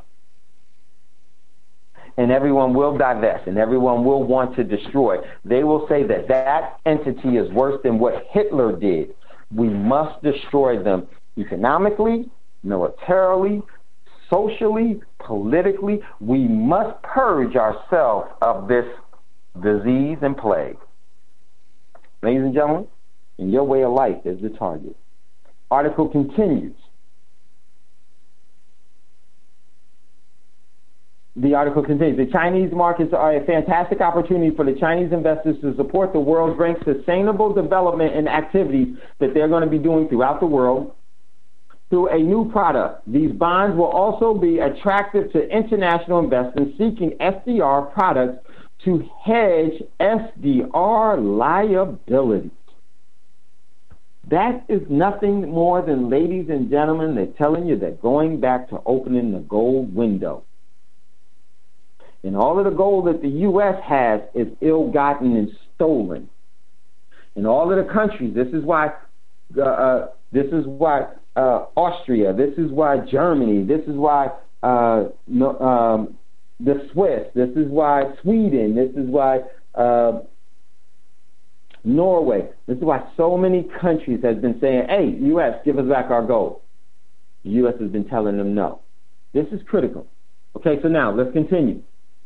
And everyone will divest, and everyone will want to destroy. They will say that that entity is worse than what Hitler did. We must destroy them economically, militarily, socially, politically. We must purge ourselves of this disease and plague. Ladies and gentlemen, in your way of life is the target. Article continues. The article continues. The Chinese markets are a fantastic opportunity for the Chinese investors to support the World Bank's sustainable development and activities that they're going to be doing throughout the world through a new product. These bonds will also be attractive to international investors seeking S D R products to hedge S D R liabilities. That is nothing more than, ladies and gentlemen, they're telling you that going back to opening the gold window. And all of the gold that the U S has is ill-gotten and stolen. In all of the countries, this is why, uh, uh, this is why uh, Austria, this is why Germany, this is why uh, no, um, the Swiss, this is why Sweden, this is why uh, Norway, this is why so many countries have been saying, hey, U S, give us back our gold. The U S has been telling them no. This is critical. Okay, so now let's continue.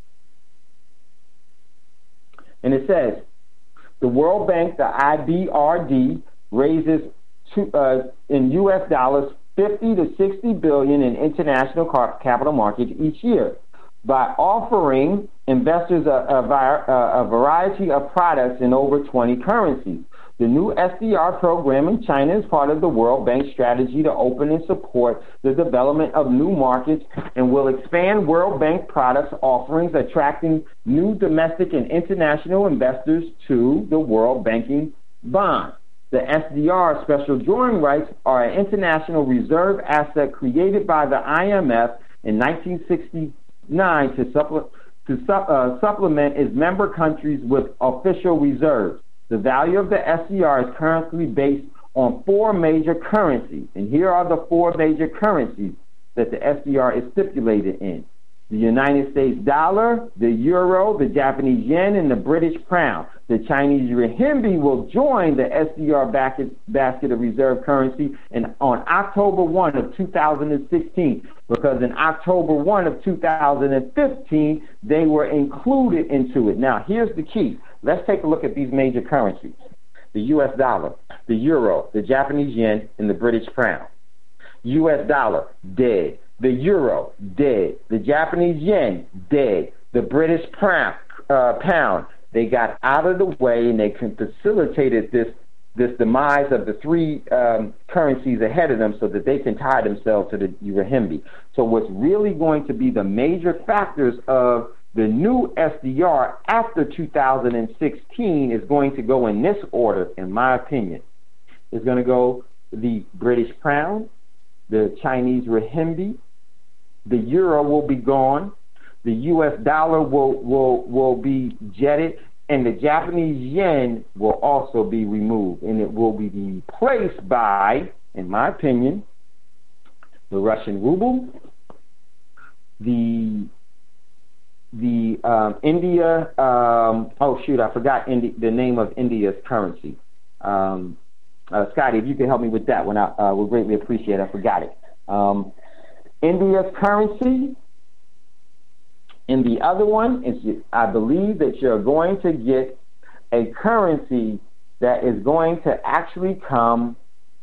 And it says, the World Bank, the I B R D, raises to, uh, in U S dollars fifty to sixty billion in international capital markets each year by offering investors a, a, a variety of products in over twenty currencies. The new S D R program in China is part of the World Bank strategy to open and support the development of new markets and will expand World Bank products offerings, attracting new domestic and international investors to the World Banking bond. The S D R special drawing rights are an international reserve asset created by the I M F in nineteen sixty-nine to, supple- to su- uh, supplement its member countries with official reserves. The value of the S D R is currently based on four major currencies, and here are the four major currencies that the S D R is stipulated in. The United States dollar, the euro, the Japanese yen, and the British pound. The Chinese renminbi will join the S D R basket of reserve currency and on October first of two thousand sixteen, because in October first of two thousand fifteen, they were included into it. Now, here's the key. Let's take a look at these major currencies. The U S dollar, the euro, the Japanese yen, and the British pound. U S dollar, dead. The euro, dead. The Japanese yen, dead. The British pound, uh, pound, they got out of the way and they can facilitated this this demise of the three um, currencies ahead of them so that they can tie themselves to the renminbi. So what's really going to be the major factors of the new S D R after two thousand sixteen is going to go in this order, in my opinion. It's going to go the British pound, the Chinese renminbi, the euro will be gone, the U S dollar will, will, will be jetted, and the Japanese yen will also be removed, and it will be replaced by, in my opinion, the Russian ruble, the the um, India, um, oh shoot, I forgot Indi- the name of India's currency. Um, uh, Scotty, if you can help me with that one, I uh, would greatly appreciate it. I forgot it. Um, India's currency, and the other one is, I believe that you're going to get a currency that is going to actually come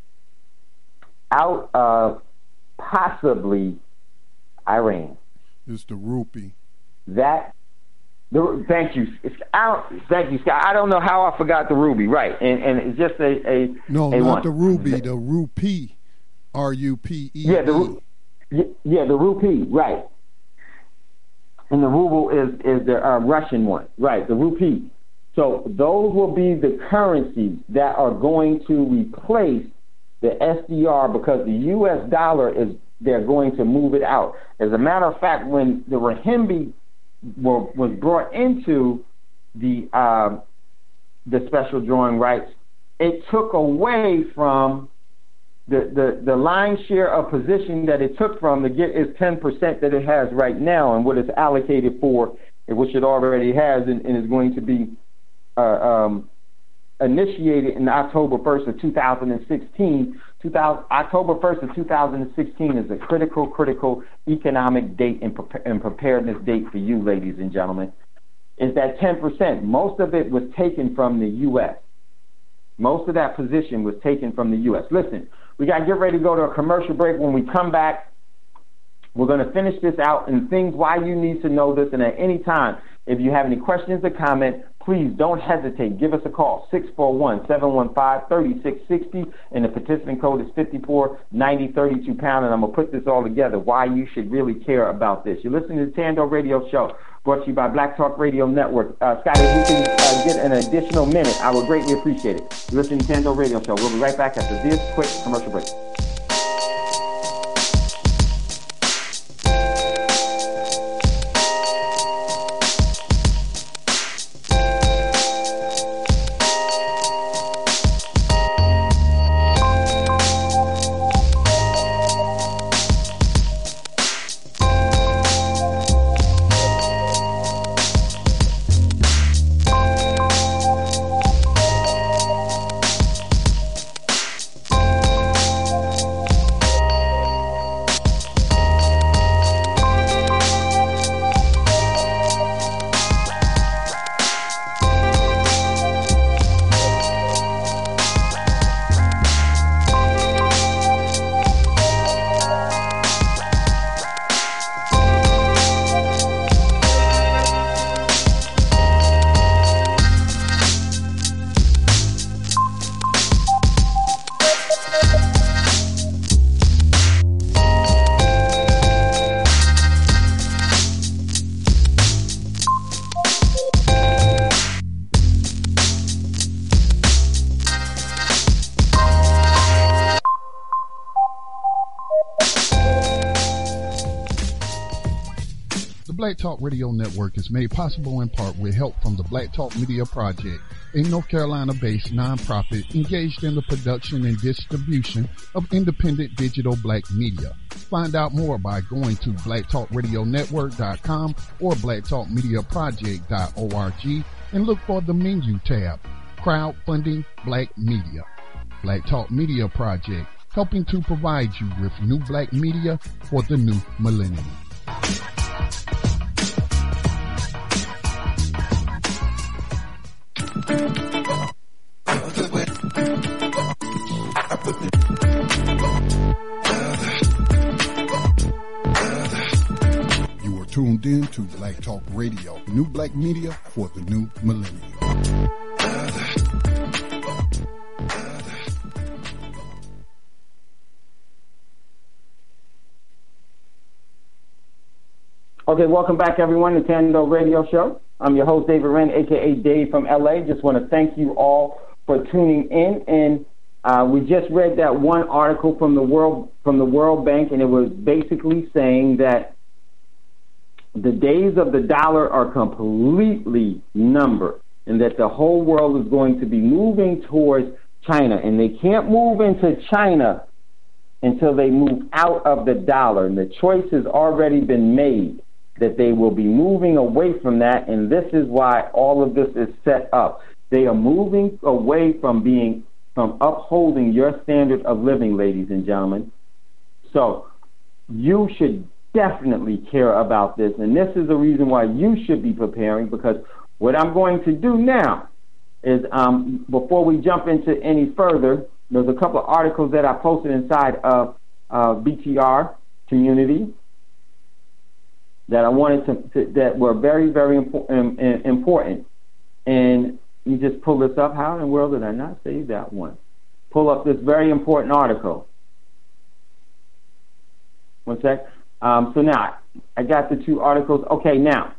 out of possibly Iran. It's the rupee. That, the, thank you. It's, I don't, thank you, Scott. I don't know how I forgot the ruby, right? And and it's just a a no, a not one. the ruby, the rupee, R U P E. Yeah, the yeah the rupee, right? And the ruble is is the uh, Russian one, right? The rupee. So those will be the currencies that are going to replace the S D R because the U S dollar is. They're going to move it out. As a matter of fact, when the renminbi were, was brought into the uh, the special drawing rights, it took away from the, the, the lion's share of position that it took from to get its ten percent that it has right now and what it's allocated for, which it already has and, and is going to be uh, um, initiated in October first of two thousand sixteen. two thousand, October first of two thousand sixteen is a critical, critical economic date and, pre- and preparedness date for you, ladies and gentlemen. Is that ten percent. Most of it was taken from the U S. Most of that position was taken from the U S. Listen, we got to get ready to go to a commercial break. When we come back, we're going to finish this out and things why you need to know this. And at any time, if you have any questions or comments, please don't hesitate. Give us a call, six four one, seven one five, three six six zero, and the participant code is fifty-four ninety thirty-two pound, and I'm going to put this all together, why you should really care about this. You're listening to the Tando Radio Show, brought to you by Black Talk Radio Network. Uh, Scotty, if you can uh, get an additional minute, I would greatly appreciate it. You're listening to the Tando Radio Show. We'll be right back after this quick commercial break. Black Talk Radio Network is made possible in part with help from the Black Talk Media Project, a North Carolina-based nonprofit engaged in the production and distribution of independent digital black media. Find out more by going to black talk radio network dot com or black talk media project dot org and look for the menu tab, Crowdfunding Black Media. Black Talk Media Project, helping to provide you with new black media for the new millennium. You are tuned in to Black Talk Radio, new black media for the new millennium. Okay, welcome back, everyone, to Tando Radio Show. I'm your host, David Wren, a k a. Dave from L A. Just want to thank you all for tuning in. And uh, we just read that one article from the World from the World Bank, and it was basically saying that the days of the dollar are completely numbered, and that the whole world is going to be moving towards China. And they can't move into China until they move out of the dollar. And the choice has already been made that they will be moving away from that, and this is why all of this is set up. They are moving away from being, from upholding your standard of living, ladies and gentlemen. So you should definitely care about this, and this is the reason why you should be preparing, because what I'm going to do now is, um, before we jump into any further, there's a couple of articles that I posted inside of uh, B T R community that I wanted to, to that were very, very impo- um, important. And you just pull this up. How in the world did I not save that one? Pull up this very important article. One sec. Um, so now, I got the two articles. Okay, now,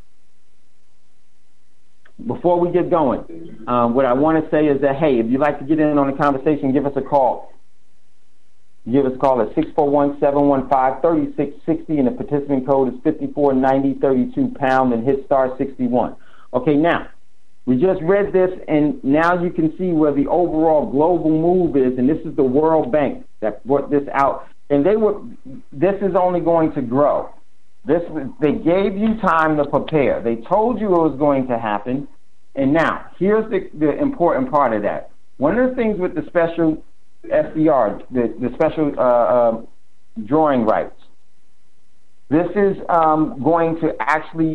before we get going, um, what I want to say is that, hey, if you'd like to get in on the conversation, give us a call. Give us a call at six four one, seven one five, three six six zero, and the participant code is five four nine zero, thirty-two pound, and hit star sixty-one. Okay, now, we just read this, and now you can see where the overall global move is, and this is the World Bank that brought this out. And they were, this is only going to grow. This, they gave you time to prepare. They told you it was going to happen. And now, here's the, the important part of that. One of the things with the special S D R, the, the special uh, uh, drawing rights, this is um, going to actually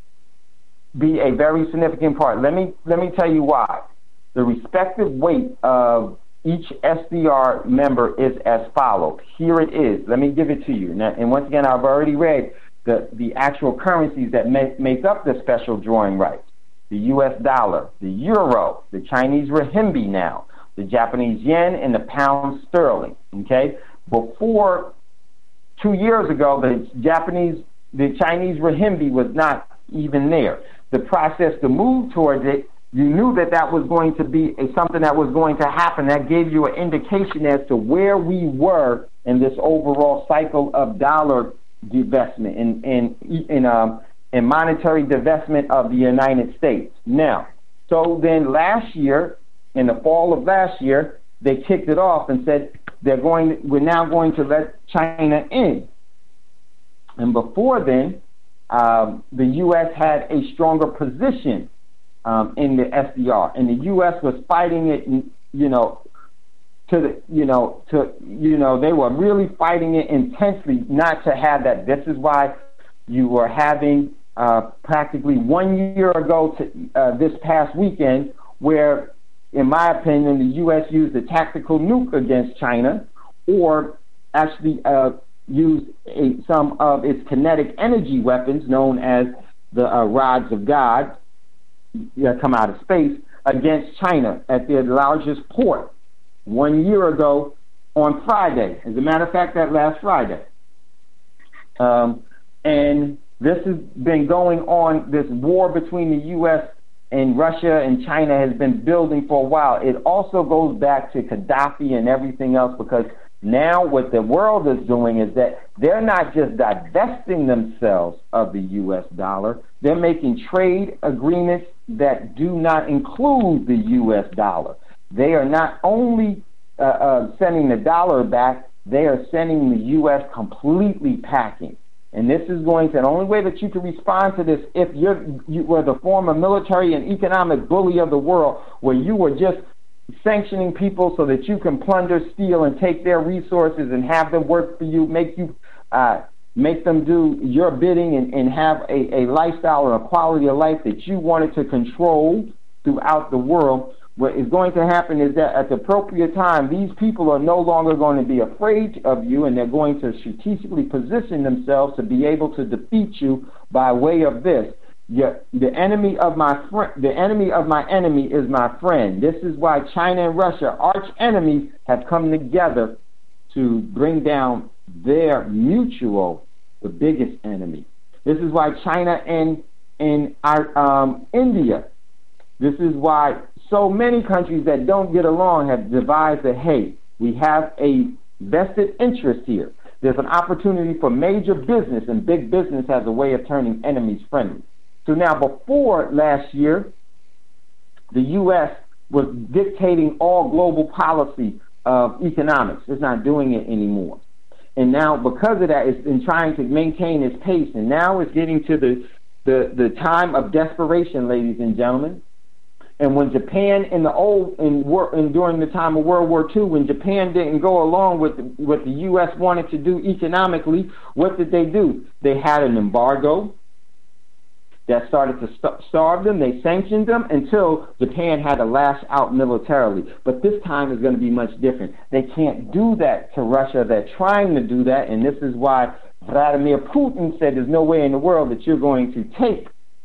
be a very significant part. Let me let me tell you why. The respective weight of each S D R member is as follows. Here it is. Let me give it to you. Now, and once again, I've already read the, the actual currencies that make, make up the special drawing rights. The U S dollar, the euro, the Chinese renminbi now, the Japanese yen, and the pound sterling. Okay? Before, two years ago, the Japanese, the Chinese renminbi was not even there. The process to move towards it, you knew that that was going to be a, something that was going to happen. That gave you an indication as to where we were in this overall cycle of dollar divestment and in, in, um, in monetary divestment of the United States. Now, so then last year, in the fall of last year, they kicked it off and said they're going. We're now going to let China in. And before then, um, the U S had a stronger position um, in the S D R, and the U S was fighting it. You know, to the you know to you know they were really fighting it intensely not to have that. This is why you were having uh, practically one year ago to uh, this past weekend where, in my opinion, the U S used a tactical nuke against China, or actually uh, used a, some of its kinetic energy weapons, known as the uh, rods of God, that come out of space, against China at their largest port one year ago on Friday. As a matter of fact, that last Friday. Um, and this has been going on, this war between the U S and Russia and China has been building for a while. It also goes back to Gaddafi and everything else, because Now what the world is doing is that they're not just divesting themselves of the U S dollar, they're making trade agreements that do not include the U S dollar. They are not only uh, uh, sending the dollar back, they are sending the U S completely packing. And this is going to, the only way that you can respond to this, if you're, you were the former military and economic bully of the world, where you were just sanctioning people so that you can plunder, steal, and take their resources and have them work for you, make you, uh, make them do your bidding and, and have a, a lifestyle or a quality of life that you wanted to control throughout the world. What is going to happen is that at the appropriate time, these people are no longer going to be afraid of you, and they're going to strategically position themselves to be able to defeat you by way of this. Your, the enemy of my friend, the enemy of my enemy is my friend. This is why China and Russia, arch enemies, have come together to bring down their mutual, the biggest enemy. This is why China and and our, um, India. This is why so many countries that don't get along have devised that, hey, we have a vested interest here. There's an opportunity for major business, and big business has a way of turning enemies friendly. So now, before last year, the U S was dictating all global policy of economics. It's not doing it anymore. And now, because of that, it's been trying to maintain its pace, and now it's getting to the, the, the time of desperation, ladies and gentlemen. And when Japan in the old in, in during the time of World War Two, when Japan didn't go along with what the U S wanted to do economically, what did they do? They had an embargo that started to st- starve them. They sanctioned them until Japan had to lash out militarily. But this time is going to be much different. They can't do that to Russia. They're trying to do that, and this is why Vladimir Putin said there's no way in the world that you're going to take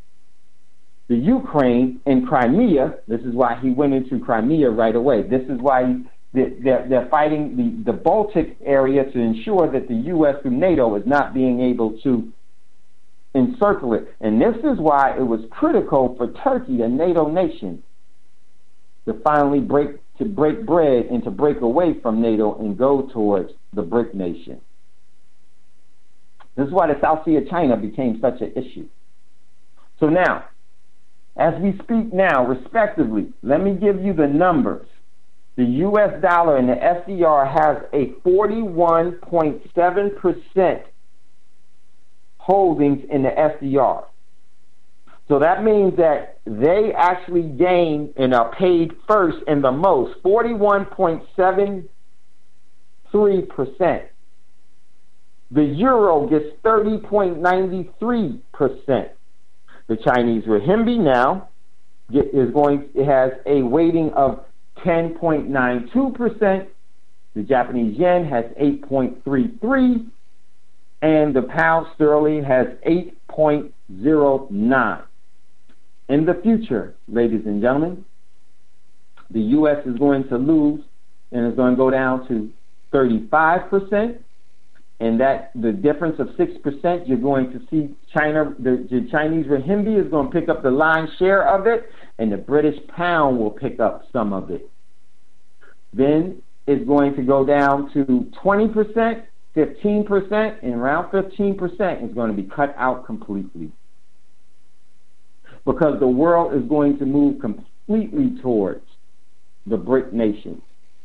the Ukraine and Crimea. This is why he went into Crimea right away. This is why they're, they're fighting the, the Baltic area to ensure that the U S through NATO is not being able to encircle it. And this is why it was critical for Turkey, a NATO nation, to finally break to break bread and to break away from NATO and go towards the BRIC nation. This is why the South Sea of China became such an issue. So now, as we speak now, respectively, let me give you the numbers. The U S dollar and the S D R has a forty-one point seven percent holdings in the S D R. So that means that they actually gain and are paid first and the most, forty-one point seven three percent. The euro gets thirty point nine three percent. The Chinese renminbi now is going, it has a weighting of ten point nine two percent. The Japanese yen has eight point three three, and the pound sterling has eight point zero nine. In the future, ladies and gentlemen, the U S is going to lose, and it's going to go down to thirty-five percent. And that the difference of six percent, you're going to see China, the, the Chinese renminbi is going to pick up the lion's share of it, and the British pound will pick up some of it. Then it's going to go down to twenty percent, fifteen percent, and around fifteen percent is going to be cut out completely. Because the world is going to move completely towards the BRIC nations.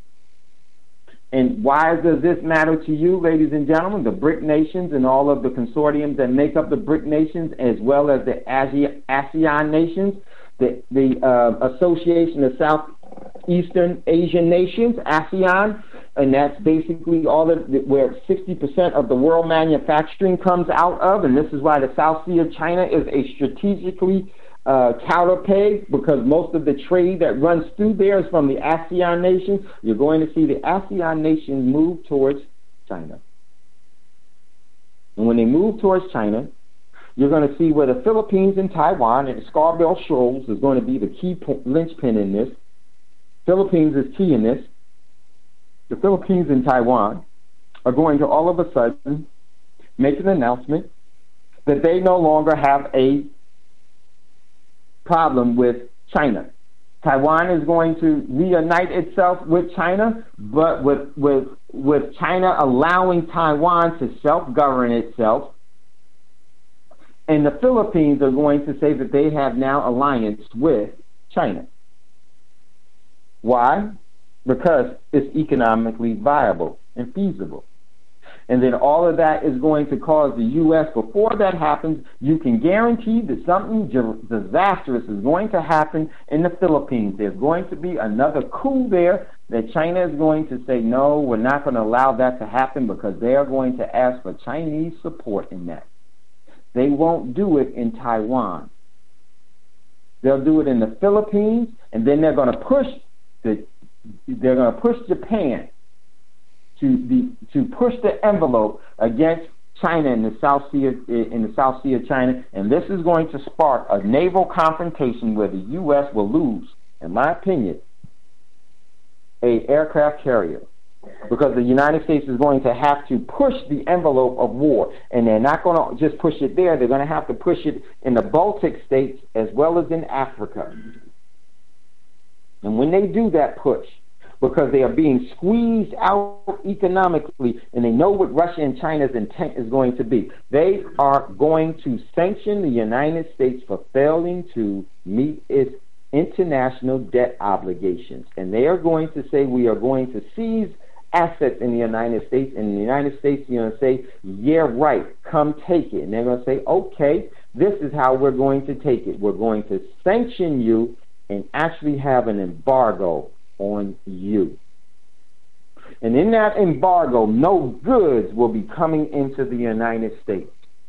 And why does this matter to you, ladies and gentlemen? The BRIC nations and all of the consortiums that make up the BRIC nations, as well as the ASEAN nations, the, the uh, Association of Southeastern Asian Nations, ASEAN, and that's basically all of the, where sixty percent of the world manufacturing comes out of, and this is why the South Sea of China is a strategically Uh, counterpeg, because most of the trade that runs through there is from the ASEAN nations. You're going to see the ASEAN nations move towards China. And when they move towards China, you're going to see where the Philippines and Taiwan and the Scarborough Shoals is going to be the key linchpin in this. Philippines is key in this. The Philippines and Taiwan are going to all of a sudden make an announcement that they no longer have a problem with China. Taiwan is going to reunite itself with China, but with with with China allowing Taiwan to self-govern itself. And the Philippines are going to say that they have now alliance with China. Why? Because it's economically viable and feasible. And then all of that is going to cause the U S, before that happens, you can guarantee that something disastrous is going to happen in the Philippines. There's going to be another coup there that China is going to say, no, we're not going to allow that to happen, because they are going to ask for Chinese support in that. They won't do it in Taiwan. They'll do it in the Philippines, and then they're going to push the they're going to push Japan to the to push the envelope against China in the South Sea of, in the South Sea of China, and this is going to spark a naval confrontation where the U S will lose, in my opinion, a aircraft carrier, because the United States is going to have to push the envelope of war, and they're not going to just push it there. They're going to have to push it in the Baltic states as well as in Africa. And when they do that push, because they are being squeezed out economically, and they know what Russia and China's intent is going to be, they are going to sanction the United States for failing to meet its international debt obligations. And they are going to say, we are going to seize assets in the United States, and the United States is going to say, yeah, right, come take it. And they're going to say, okay, this is how we're going to take it. We're going to sanction you and actually have an embargo on you. And in that embargo, no goods will be coming into the United States.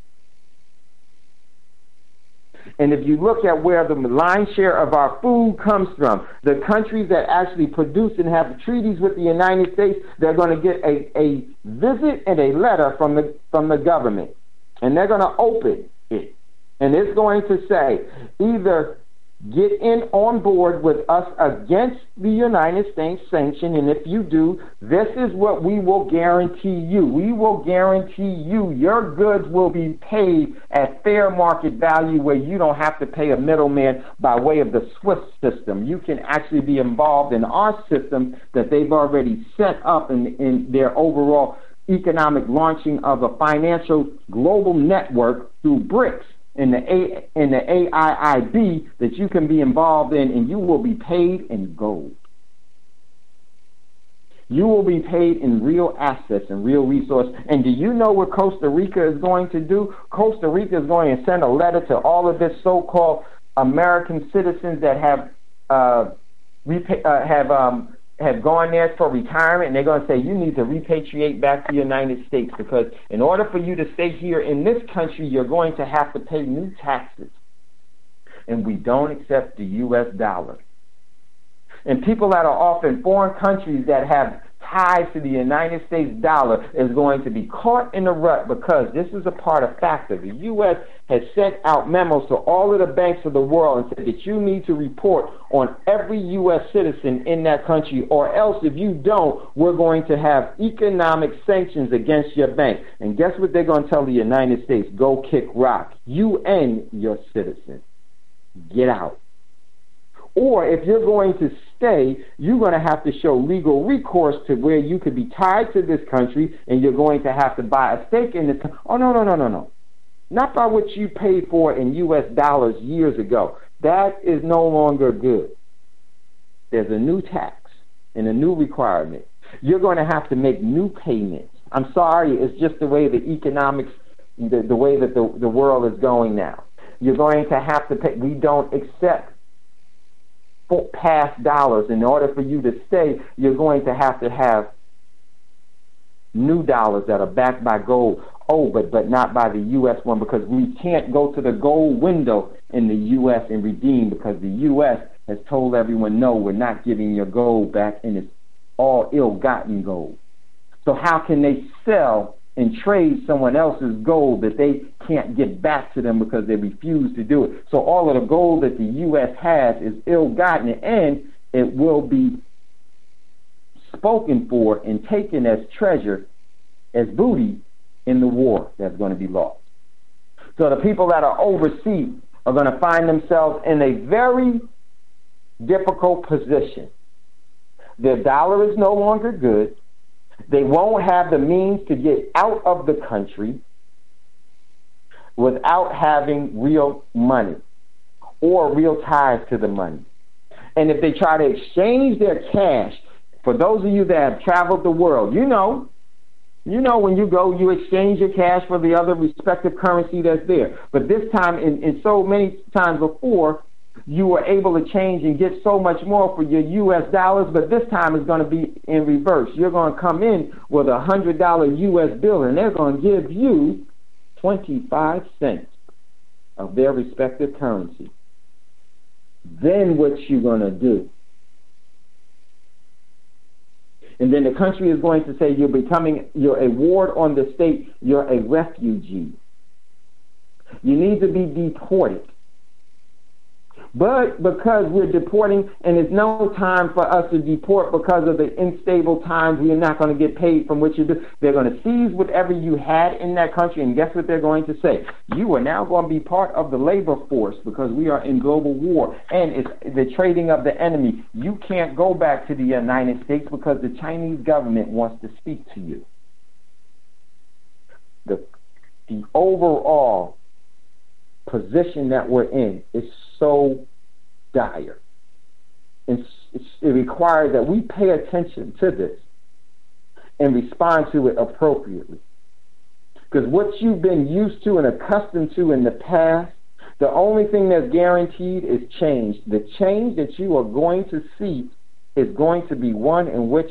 And if you look at where the lion's share of our food comes from, the countries that actually produce and have treaties with the United States, they're going to get a, a visit and a letter from the from the government. And they're going to open it. And it's going to say, either get in on board with us against the United States sanction, and if you do, this is what we will guarantee you. We will guarantee you your goods will be paid at fair market value, where you don't have to pay a middleman by way of the SWIFT system. You can actually be involved in our system that they've already set up in, in their overall economic launching of a financial global network through BRICS. In the A in the A I I B that you can be involved in, and you will be paid in gold. You will be paid in real assets and real resources. And do you know what Costa Rica is going to do? Costa Rica is going to send a letter to all of this so-called American citizens that have uh, repay, uh, have um, have gone there for retirement, and they're going to say, you need to repatriate back to the United States, because in order for you to stay here in this country, you're going to have to pay new taxes. And we don't accept the U S dollar. And people that are off in foreign countries that have ties to the United States dollar is going to be caught in the rut, because this is a part of factor. The U S has sent out memos to all of the banks of the world and said that you need to report on every U S citizen in that country, or else if you don't, we're going to have economic sanctions against your bank. And guess what they're going to tell the United States? Go kick rock. You and your citizens. Get out. Or if you're going to stay, you're going to have to show legal recourse to where you could be tied to this country, and you're going to have to buy a stake in this. Oh, no, no, no, no, no. Not by what you paid for in U S dollars years ago. That is no longer good. There's a new tax and a new requirement. You're going to have to make new payments. I'm sorry, it's just the way the economics, the, the way that the, the world is going now. You're going to have to pay. We don't accept past dollars. In order for you to stay, you're going to have to have new dollars that are backed by gold. Oh, but but not by the U S one, because we can't go to the gold window in the U S and redeem, because the U S has told everyone, no, we're not giving your gold back, and it's all ill-gotten gold. So how can they sell and trade someone else's gold that they can't get back to them because they refuse to do it? So all of the gold that the U S has is ill-gotten, and it will be spoken for and taken as treasure, as booty in the war that's going to be lost. So the people that are overseas are going to find themselves in a very difficult position. Their dollar is no longer good. They won't have the means to get out of the country without having real money or real ties to the money. And if they try to exchange their cash, for those of you that have traveled the world, you know, you know when you go, you exchange your cash for the other respective currency that's there. But this time, in, in so many times before, you were able to change and get so much more for your U S dollars, but this time it's going to be in reverse. You're going to come in with a one hundred dollar U S bill, and they're going to give you twenty-five cents of their respective currency. Then what you going to do? And then the country is going to say you're becoming, you're a ward on the state, you're a refugee. You need to be deported. But because we're deporting, and it's no time for us to deport because of the unstable times, we are not going to get paid from what you do. They're going to seize whatever you had in that country, and guess what they're going to say? You are now going to be part of the labor force because we are in global war, and it's the trading of the enemy. You can't go back to the United States because the Chinese government wants to speak to you. The, the overall position that we're in is so dire. It's, it's, it requires that we pay attention to this and respond to it appropriately. Because what you've been used to and accustomed to in the past, the only thing that's guaranteed is change. The change that you are going to see is going to be one in which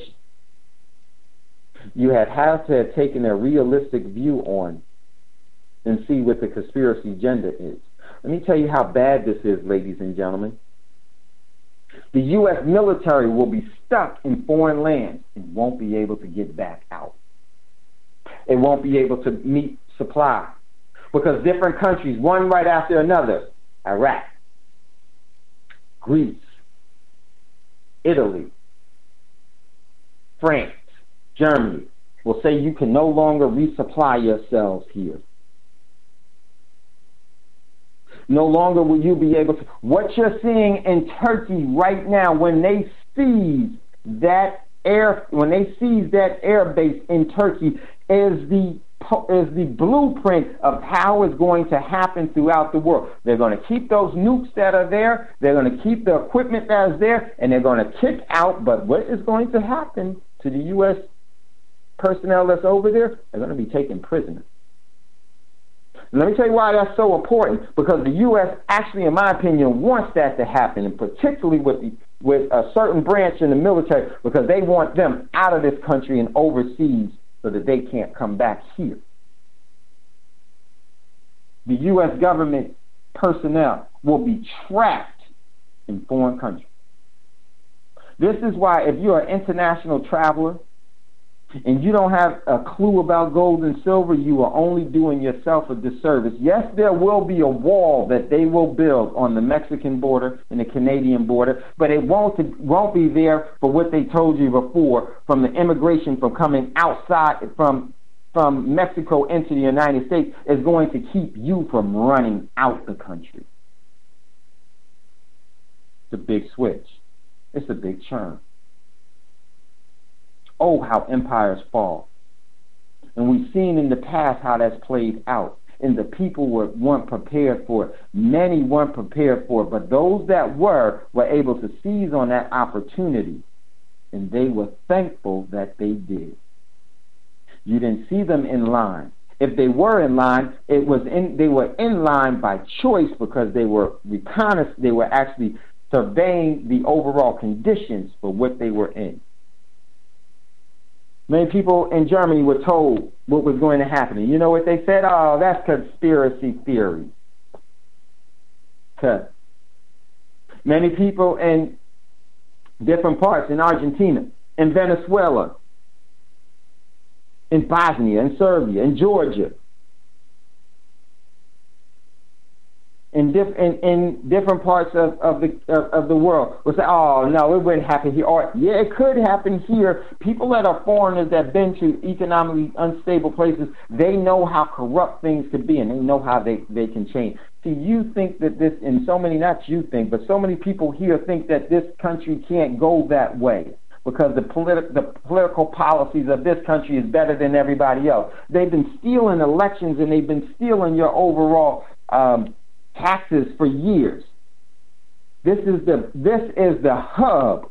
you have, have to have taken a realistic view on and see what the conspiracy agenda is. Let me tell you how bad this is, ladies and gentlemen. The U S military will be stuck in foreign lands and won't be able to get back out. It won't be able to meet supply because different countries, one right after another, Iraq, Greece, Italy, France, Germany, will say you can no longer resupply yourselves here. No longer will you be able to. What you're seeing in Turkey right now, when they seize that air, when they seize that air base in Turkey, is the is the blueprint of how it's going to happen throughout the world. They're going to keep those nukes that are there. They're going to keep the equipment that is there, and they're going to kick out. But what is going to happen to the U S personnel that's over there? They're going to be taken prisoner. Let me tell you why that's so important, because the U S actually, in my opinion, wants that to happen, and particularly with the, with a certain branch in the military, because they want them out of this country and overseas so that they can't come back here. The U S government personnel will be trapped in foreign countries. This is why if you're an international traveler, and you don't have a clue about gold and silver, you are only doing yourself a disservice. Yes, there will be a wall that they will build on the Mexican border and the Canadian border, but it won't, won't be there for what they told you before, from the immigration from coming outside from, from Mexico into the United States is going to keep you from running out the country. It's a big switch. It's a big churn. Oh, how empires fall. And we've seen in the past how that's played out. And the people were, weren't prepared for it. Many weren't prepared for it. But those that were, were able to seize on that opportunity. And they were thankful that they did. You didn't see them in line. If they were in line, it was in, they were in line by choice because they were reconnaissance, they were actually surveying the overall conditions for what they were in. Many people in Germany were told what was going to happen. And you know what they said? Oh, that's conspiracy theory. Huh. Many people in different parts, in Argentina, in Venezuela, in Bosnia, in Serbia, in Georgia, in, diff- in, in different parts of, of, the, of, of the world will say, oh, no, it wouldn't happen here. Or, yeah, it could happen here. People that are foreigners that have been to economically unstable places, they know how corrupt things could be, and they know how they, they can change. See, you think that this, and so many, not you think, but so many people here think that this country can't go that way because the, politi- the political policies of this country is better than everybody else. They've been stealing elections and they've been stealing your overall um, taxes for years. This is the this is the hub.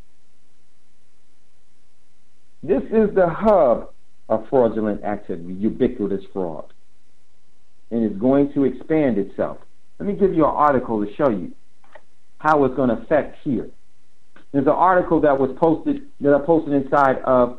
This is the hub of fraudulent activity, ubiquitous fraud. And it's going to expand itself. Let me give you an article to show you how it's going to affect here. There's an article that was posted, that I posted inside of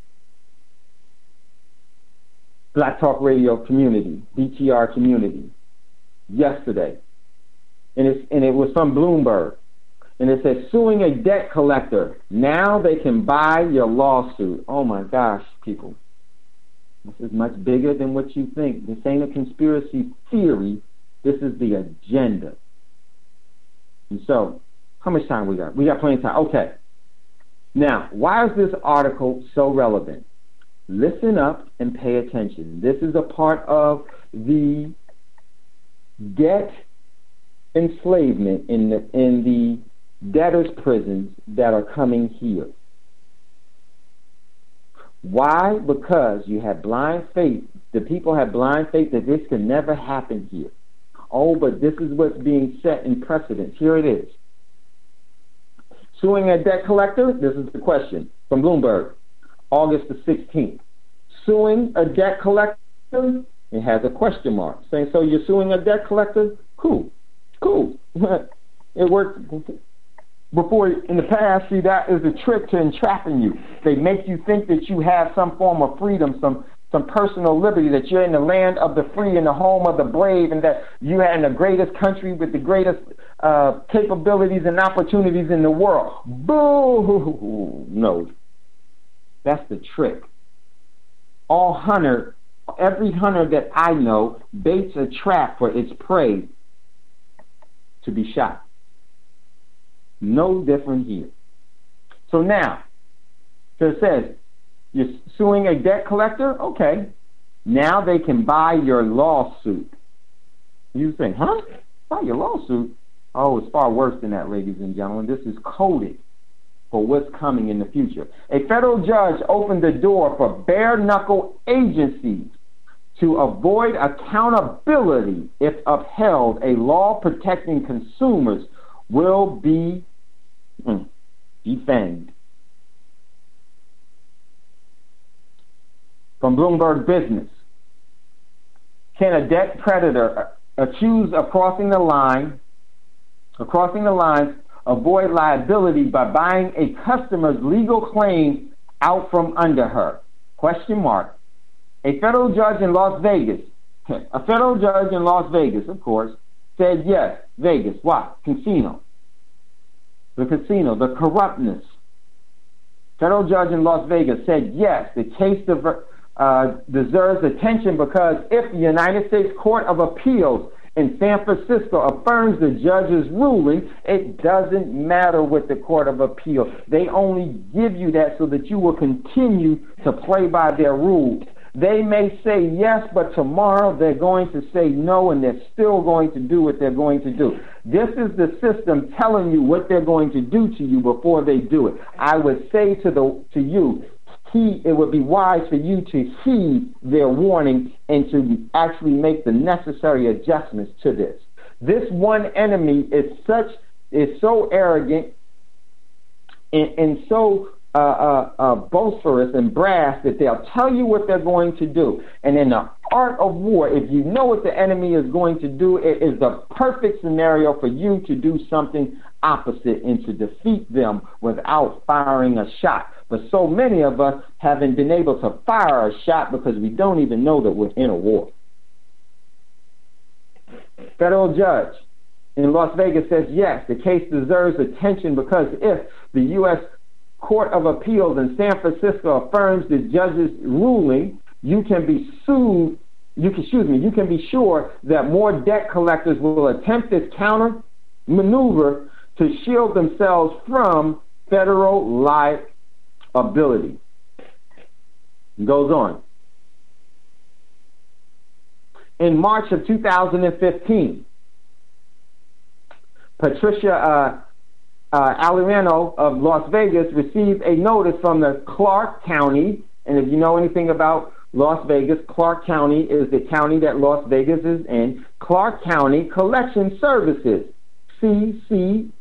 Black Talk Radio community, B T R community, yesterday. And, it's, and it was from Bloomberg. And it says, suing a debt collector. Now they can buy your lawsuit. Oh my gosh, people. This is much bigger than what you think. This ain't a conspiracy theory. This is the agenda. And so, how much time we got? We got plenty of time. Okay. Now, why is this article so relevant? Listen up and pay attention. This is a part of the debt enslavement in the in the debtors' prisons that are coming here. Why? Because you had blind faith. The people had blind faith that this could never happen here. Oh, but this is what's being set in precedence. Here it is. Suing a debt collector? This is the question from Bloomberg, August the sixteenth. Suing a debt collector? It has a question mark. Saying, so you're suing a debt collector? Cool. Cool. It worked before in the past. See, that is a trick to entrapping you. They make you think that you have some form of freedom, some some personal liberty, that you're in the land of the free and the home of the brave, and that you are in the greatest country with the greatest uh, capabilities and opportunities in the world. Boo! No. That's the trick. All hunter, every hunter that I know baits a trap for its prey to be shot. No different here. So now, so it says, you're suing a debt collector? Okay. Now they can buy your lawsuit. You think, huh? Buy your lawsuit? Oh, it's far worse than that, ladies and gentlemen. This is coded for what's coming in the future. A federal judge opened the door for bare-knuckle agencies to avoid accountability if upheld. A law protecting consumers will be mm, defanged. From Bloomberg Business. Can a debt creditor accused of crossing the line, of crossing the lines, avoid liability by buying a customer's legal claim out from under her? Question mark. A federal judge in Las Vegas, a federal judge in Las Vegas, of course, said yes. Vegas, what? Casino. The casino, the corruptness. Federal judge in Las Vegas said yes, the case uh, deserves attention because if the United States Court of Appeals in San Francisco affirms the judge's ruling, it doesn't matter what the Court of Appeal. They only give you that so that you will continue to play by their rules. They may say yes, but tomorrow they're going to say no, and they're still going to do what they're going to do. This is the system telling you what they're going to do to you before they do it. I would say to the to you, he, it would be wise for you to heed their warning and to actually make the necessary adjustments to this. This one enemy is such is so arrogant and, and so uh, uh, uh, boisterous and brass that they'll tell you what they're going to do. And in the art of war, if you know what the enemy is going to do, it is the perfect scenario for you to do something opposite and to defeat them without firing a shot. But so many of us haven't been able to fire a shot because we don't even know that we're in a war. Federal judge in Las Vegas says yes, the case deserves attention because if the U S Court of Appeals in San Francisco affirms the judge's ruling, you can be sued. You can, excuse me. You can be sure that more debt collectors will attempt this counter maneuver to shield themselves from federal liability. It goes on. In March of two thousand fifteen, Patricia uh, uh, Alirano of Las Vegas received a notice from the Clark County, and if you know anything about Las Vegas, Clark County is the county that Las Vegas is in, Clark County Collection Services, C C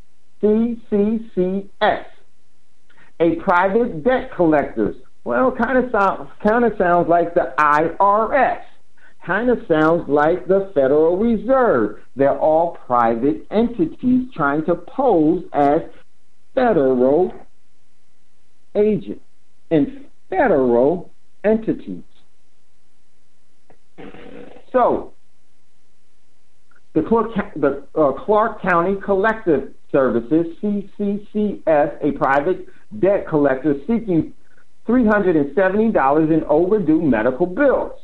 C S, a private debt collectors. Well, kind of sounds kind of sounds like the I R S. Kind of sounds like the Federal Reserve. They're all private entities trying to pose as federal agents and federal entities. So, the Clark, the, uh, Clark County Collective Services, C C C S, a private debt collector seeking three hundred seventy dollars in overdue medical bills.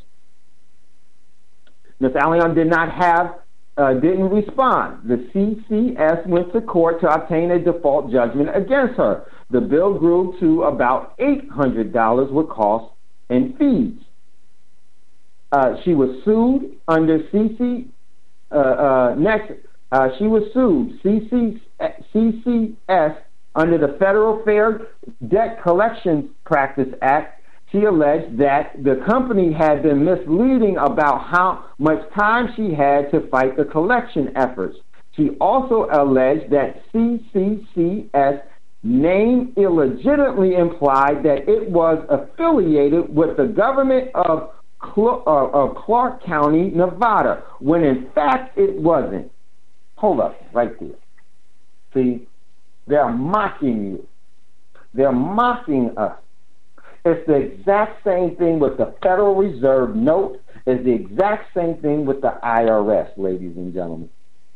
Miz Allion did not have, uh, didn't respond. The C C S went to court to obtain a default judgment against her. The bill grew to about eight hundred dollars with costs and fees. Uh, she was sued under C C, uh, uh, next, uh, she was sued, C C S, under the Federal Fair Debt Collections Practice Act. She alleged that the company had been misleading about how much time she had to fight the collection efforts. She also alleged that C C C S name illegitimately implied that it was affiliated with the government of, Cl- uh, of Clark County, Nevada, when in fact it wasn't. Hold up, right there. See, they're mocking you. They're mocking us. It's the exact same thing with the Federal Reserve note. It's the exact same thing with the I R S, ladies and gentlemen.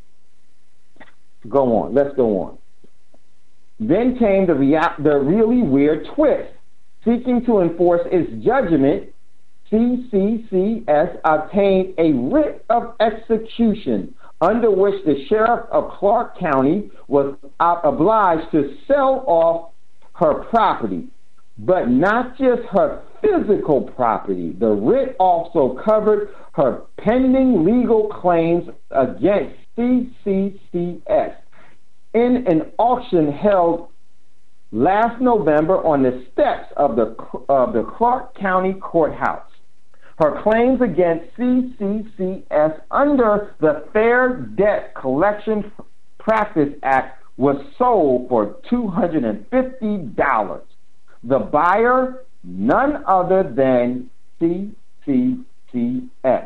Go on. Let's go on. Then came the, rea- the really weird twist. Seeking to enforce its judgment, C C C S obtained a writ of execution under which the sheriff of Clark County was obliged to sell off her property, but not just her physical property. The writ also covered her pending legal claims against C C C S. In an auction held last November on the steps of the of the Clark County Courthouse, her claims against C C C S under the Fair Debt Collection Practice Act was sold for two hundred fifty dollars. The buyer, none other than C C C S.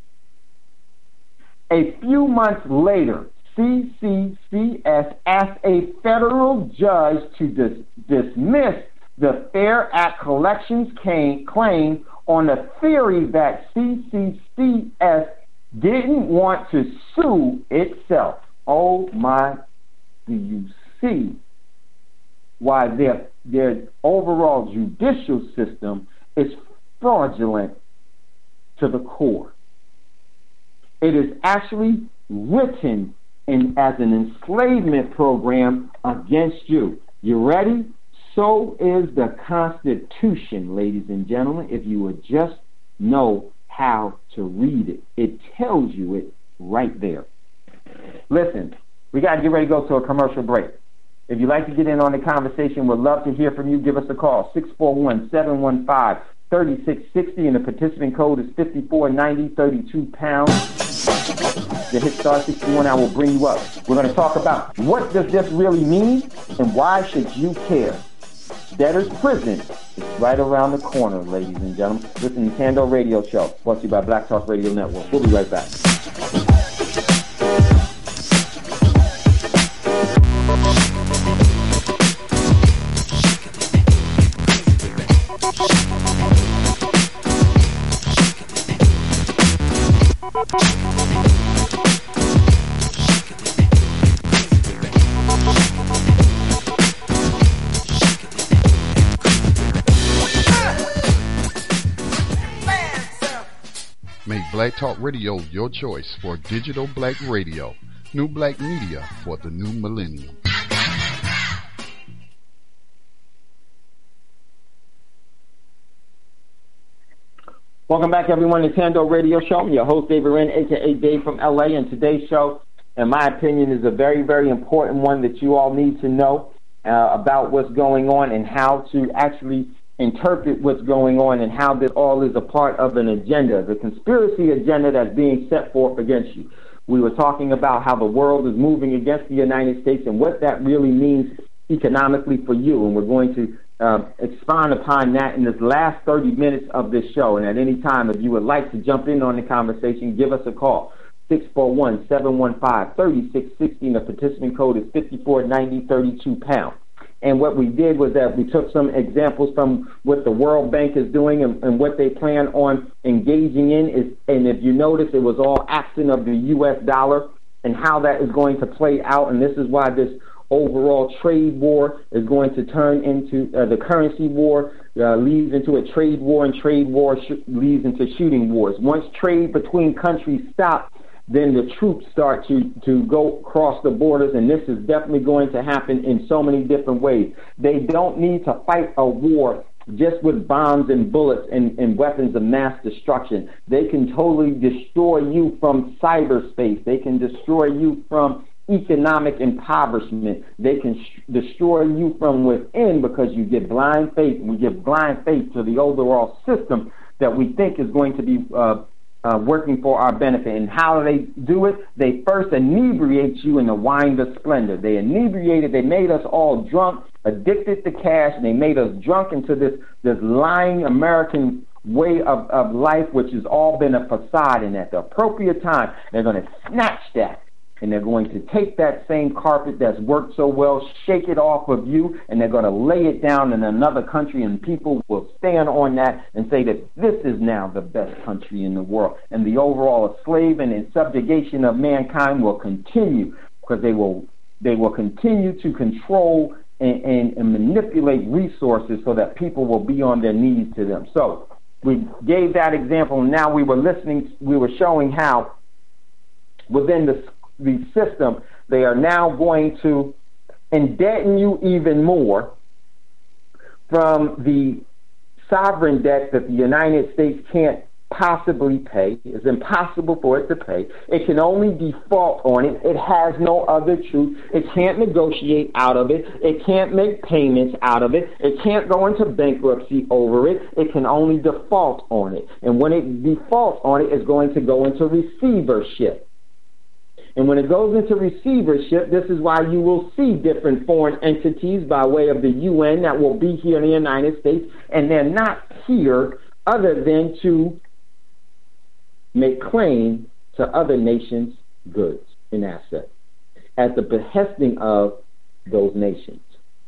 A few months later, C C C S asked a federal judge to dis- dismiss the Fair Act collections came, claim on the theory that C C C S didn't want to sue itself. Oh my, do you see why their, their overall judicial system is fraudulent to the core? It is actually written in as an enslavement program against you. You ready? So is the Constitution, ladies and gentlemen, if you would just know how to read it. It tells you it right there. Listen, we got to get ready to go to a commercial break. If you'd like to get in on the conversation, we'd love to hear from you. Give us a call, six four one, seven one five, three six six zero, and the participant code is five four nine zero, thirty-two pounds. The hit star sixty-one, I will bring you up. We're going to talk about what does this really mean and why should you care. Debtor's prison is right around the corner, ladies and gentlemen. Listen to Tando Radio Show, brought to you by Black Talk Radio Network. We'll be right back. Make Black Talk Radio your choice for digital black radio. New black media for the new millennium. Welcome back, everyone, to Tando Radio Show. I'm your host, David Wren, a k a. Dave from L A, and today's show, in my opinion, is a very, very important one that you all need to know uh, about what's going on and how to actually interpret what's going on and how this all is a part of an agenda, the conspiracy agenda that's being set forth against you. We were talking about how the world is moving against the United States and what that really means economically for you, and we're going to uh, expound upon that in this last thirty minutes of this show. And at any time, if you would like to jump in on the conversation, give us a call, six four one, seven one five, three six six zero. The participant code is five four nine zero, thirty-two pound. And what we did was that we took some examples from what the World Bank is doing and, and what they plan on engaging in. Is, and if you notice, it was all absent of the U S dollar and how that is going to play out. And this is why this overall trade war is going to turn into uh, the currency war uh, leads into a trade war, and trade war sh- leads into shooting wars. Once trade between countries stops, then the troops start to, to go across the borders, and this is definitely going to happen in so many different ways. They don't need to fight a war just with bombs and bullets and, and weapons of mass destruction. They can totally destroy you from cyberspace. They can destroy you from economic impoverishment. They can sh- destroy you from within because you give blind faith. We give blind faith to the overall system that we think is going to be uh, Uh, working for our benefit. And how do they do it? They first inebriate you in the wine of splendor. They inebriated, they made us all drunk, addicted to cash, and they made us drunk into this, this lying American way of, of life, which has all been a facade. And at the appropriate time, they're going to snatch that. And they're going to take that same carpet that's worked so well, shake it off of you, and they're going to lay it down in another country, and people will stand on that and say that this is now the best country in the world. And the overall enslavement and subjugation of mankind will continue because they will they will continue to control and, and, and manipulate resources so that people will be on their knees to them. So we gave that example, and now we were listening, we were showing how within the the system, they are now going to indebten you even more from the sovereign debt that the United States can't possibly pay. It's impossible for it to pay. It can only default on it. It has no other truth. It can't negotiate out of it. It can't make payments out of it. It can't go into bankruptcy over it. It can only default on it. And when it defaults on it, it's going to go into receivership. And when it goes into receivership, this is why you will see different foreign entities by way of the U N that will be here in the United States, and they're not here other than to make claim to other nations' goods and assets at the behesting of those nations.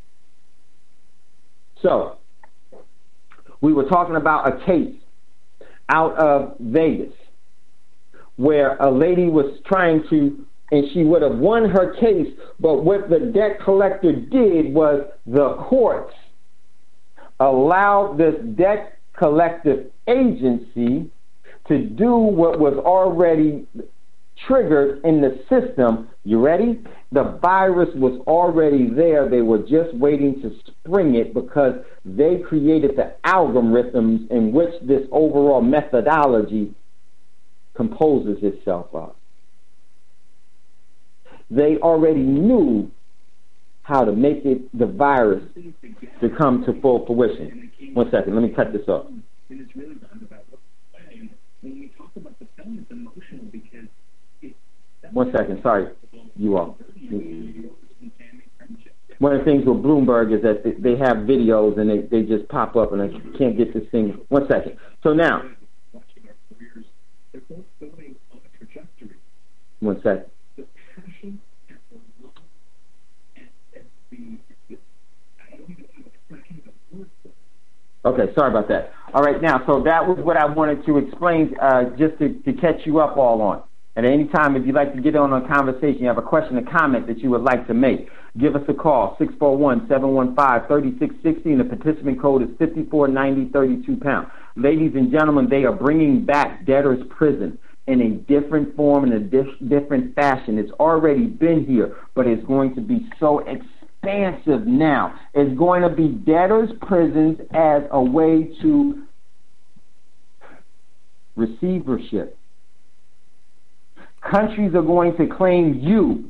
So, we were talking about a case out of Vegas where a lady was trying to, and she would have won her case, but what the debt collector did was the courts allowed this debt collective agency to do what was already triggered in the system. You ready? The virus was already there. They were just waiting to spring it because they created the algorithms in which this overall methodology composes itself of. They already knew how to make it, the virus, to come to full fruition. One second, let me cut this off. One second, sorry, you all. One of the things with Bloomberg is that they have videos and they, they just pop up and I can't get this thing. One second. So now, one second. Okay, sorry about that. All right, now, so that was what I wanted to explain uh, just to, to catch you up all on. And at any time, if you'd like to get on a conversation, you have a question or comment that you would like to make, give us a call, six four one, seven one five, three six six zero, and the participant code is five four nine zero, thirty-two pound. Ladies and gentlemen, they are bringing back debtor's prison in a different form, in a dif- different fashion. It's already been here, but it's going to be so expansive now. It's going to be debtor's prisons as a way to countries are going to claim you,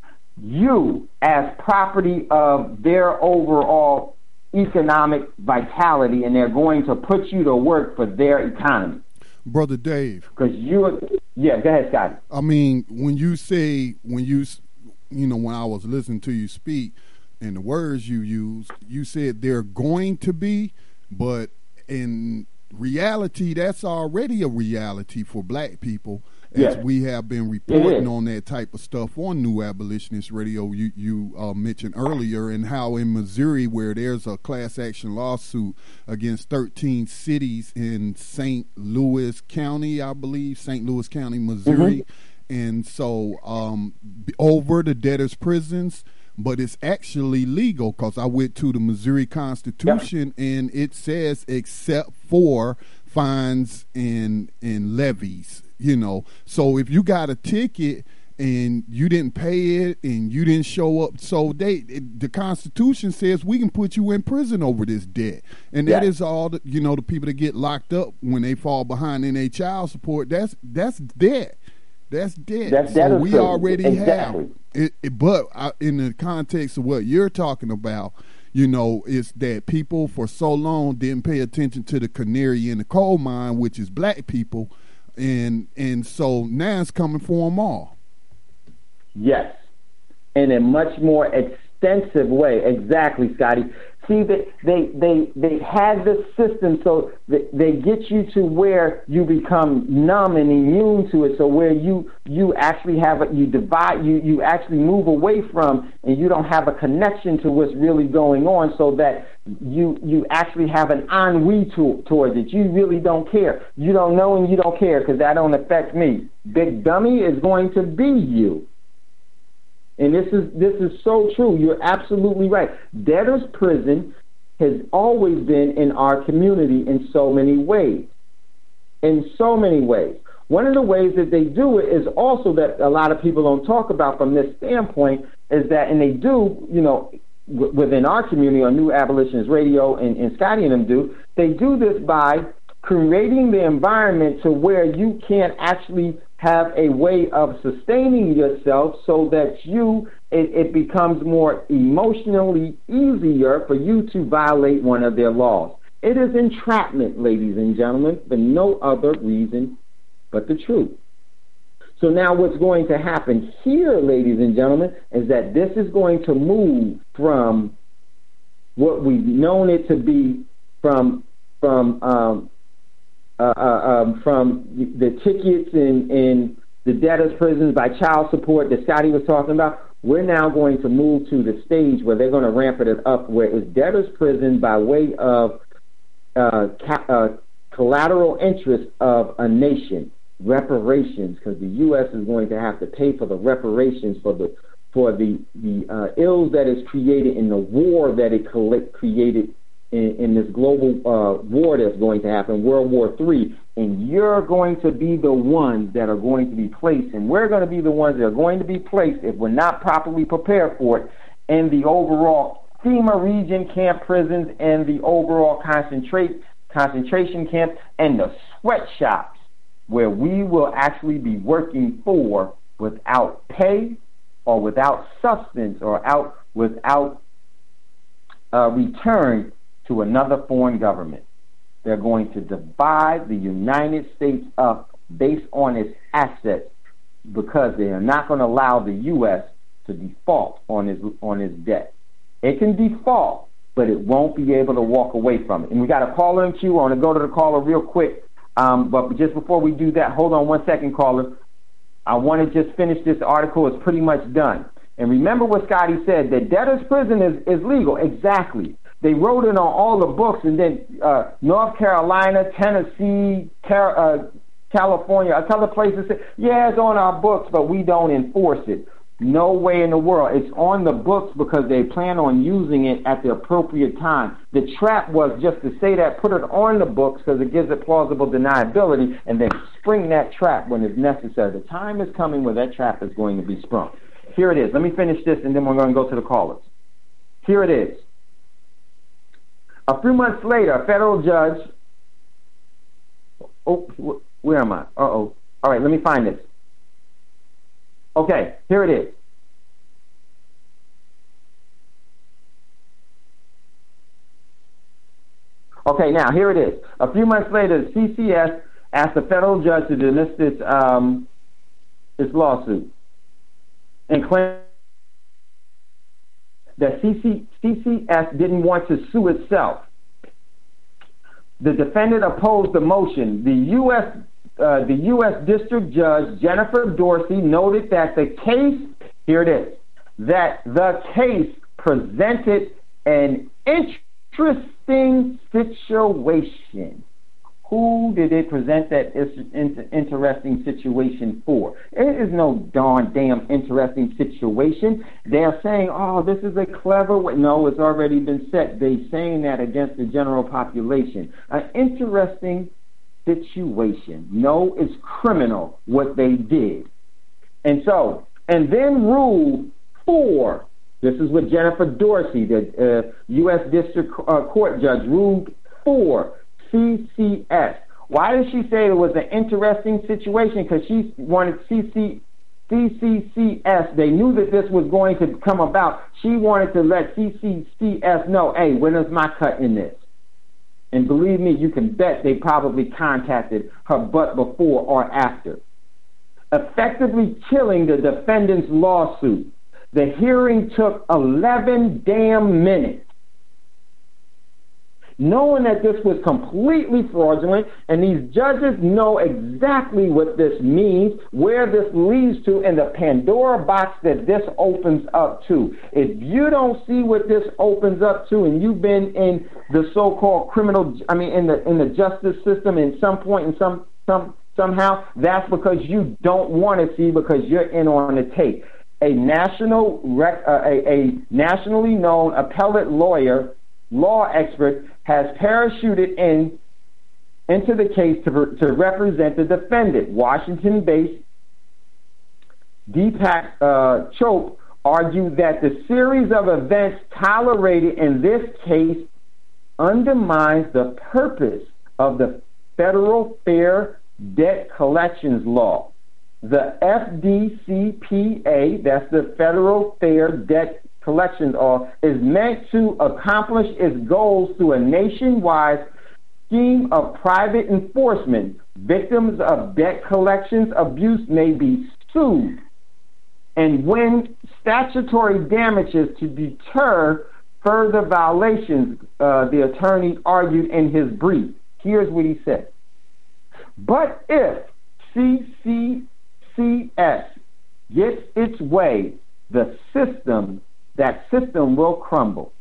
you as property of their overall economic vitality, and they're going to put you to work for their economy. Brother Dave. Because you, yeah, go ahead, Scotty. I mean, when you say, when you, you know, when I was listening to you speak and the words you used, you said they're going to be, but in reality, that's already a reality for black people, as yes. we have been reporting on that type of stuff on New Abolitionist Radio. You, you uh, mentioned earlier, and how in Missouri, where there's a class action lawsuit against thirteen cities in Saint Louis County, I believe, Saint Louis County, Missouri, mm-hmm. and so um, over the debtors' prisons. But it's actually legal, because I went to the Missouri Constitution, yep. and it says except for fines and and levies, you know. So if you got a ticket and you didn't pay it and you didn't show up, so they it, the Constitution says we can put you in prison over this debt. And that yep. is all the, you know, the people that get locked up when they fall behind in their child support, that's that's debt. That's dead. That's so we true. already exactly. have it, it. But I, in the context of what you're talking about, you know, it's that people for so long didn't pay attention to the canary in the coal mine, which is black people, and and so now it's coming for them all. Yes, in a much more extensive way. Exactly, Scotty. See, they they they, they had this system, so they, they get you to where you become numb and immune to it. So where you you actually have a, you divide you you actually move away from, and you don't have a connection to what's really going on. So that you you actually have an ennui to, towards it. You really don't care. You don't know and you don't care because that don't affect me. Big dummy is going to be you. And this is this is so true. You're absolutely right. Debtor's prison has always been in our community in so many ways. In so many ways. One of the ways that they do it is also that a lot of people don't talk about from this standpoint is that, and they do, you know, w- within our community on New Abolitionist Radio, and, and Scotty and them do, they do this by creating the environment to where you can't actually have a way of sustaining yourself, so that you it, it becomes more emotionally easier for you to violate one of their laws. It is entrapment, ladies and gentlemen, for no other reason but the truth. So now what's going to happen here, ladies and gentlemen, is that this is going to move from what we've known it to be from from um, Uh, uh, um, from the tickets in, in the debtors' prisons by child support that Scotty was talking about. We're now going to move to the stage where they're going to ramp it up, where it's debtors' prison by way of uh, ca- uh, collateral interest of a nation, reparations, because the U S is going to have to pay for the reparations for the for the the uh, ills that is created in the war that it collect, created. In, in this global uh, war that's going to happen, World War Three, and you're going to be the ones that are going to be placed, and we're going to be the ones that are going to be placed, if we're not properly prepared for it, in the overall FEMA region camp prisons and the overall concentrate concentration camps and the sweatshops, where we will actually be working for without pay or without substance or out without uh, return to another foreign government. They're going to divide the United States up based on its assets, because they are not going to allow the U S to default on its on its debt. It can default, but it won't be able to walk away from it. And we got a caller in queue. I want to go to the caller real quick. Um, but just before we do that, hold on one second, caller. I want to just finish this article. It's pretty much done. And remember what Scotty said, that debtor's prison is, is legal. Exactly. They wrote it on all the books, and then uh, North Carolina, Tennessee, Car- uh, California, a couple of places say, yeah, it's on our books, but we don't enforce it. No way in the world. It's on the books because they plan on using it at the appropriate time. The trap was just to say that, put it on the books because it gives it plausible deniability, and then spring that trap when it's necessary. The time is coming where that trap is going to be sprung. Here it is. Let me finish this, and then we're going to go to the callers. Here it is. A few months later, a federal judge, oh, where am I? Uh-oh. All right, let me find this. Okay, here it is. Okay, now here it is. A few months later, the C C S asked the federal judge to dismiss this um, this lawsuit and claimed that C C S didn't want to sue itself. The defendant opposed the motion. The U S uh, the U S District Judge Jennifer Dorsey noted that the case, here it is, that the case presented an interesting situation. Who did it present that interesting situation for? It is no darn damn interesting situation. They're saying, oh, this is a clever way. No, it's already been set. They're saying that against the general population. An interesting situation. No, it's criminal what they did. And so, and then rule four. This is what Jennifer Dorsey, the uh, U S District uh, Court judge, ruled for C C S. Why did she say it was an interesting situation? Because she wanted C C S. They knew that this was going to come about. She wanted to let C C S know, hey, when is my cut in this? And believe me, you can bet they probably contacted her butt before or after, effectively killing the defendant's lawsuit. The hearing took eleven damn minutes. Knowing that this was completely fraudulent, and these judges know exactly what this means, where this leads to, and the Pandora box that this opens up to. If you don't see what this opens up to, and you've been in the so-called criminal, I mean, in the in the justice system in some point, in some some somehow, that's because you don't want to see, because you're in on the tape. A national, rec, uh, a, a nationally known appellate lawyer, law expert, has parachuted in into the case to, to represent the defendant. Washington-based Deepak uh, Chopra argued that the series of events tolerated in this case undermines the purpose of the Federal Fair Debt Collections Law. The F D C P A, that's the Federal Fair Debt Collections Law, is meant to accomplish its goals through a nationwide scheme of private enforcement. Victims of debt collections abuse may be sued and win statutory damages to deter further violations, uh, the attorney argued in his brief. Here's what he said. But if C C S gets its way, the system, that system will crumble.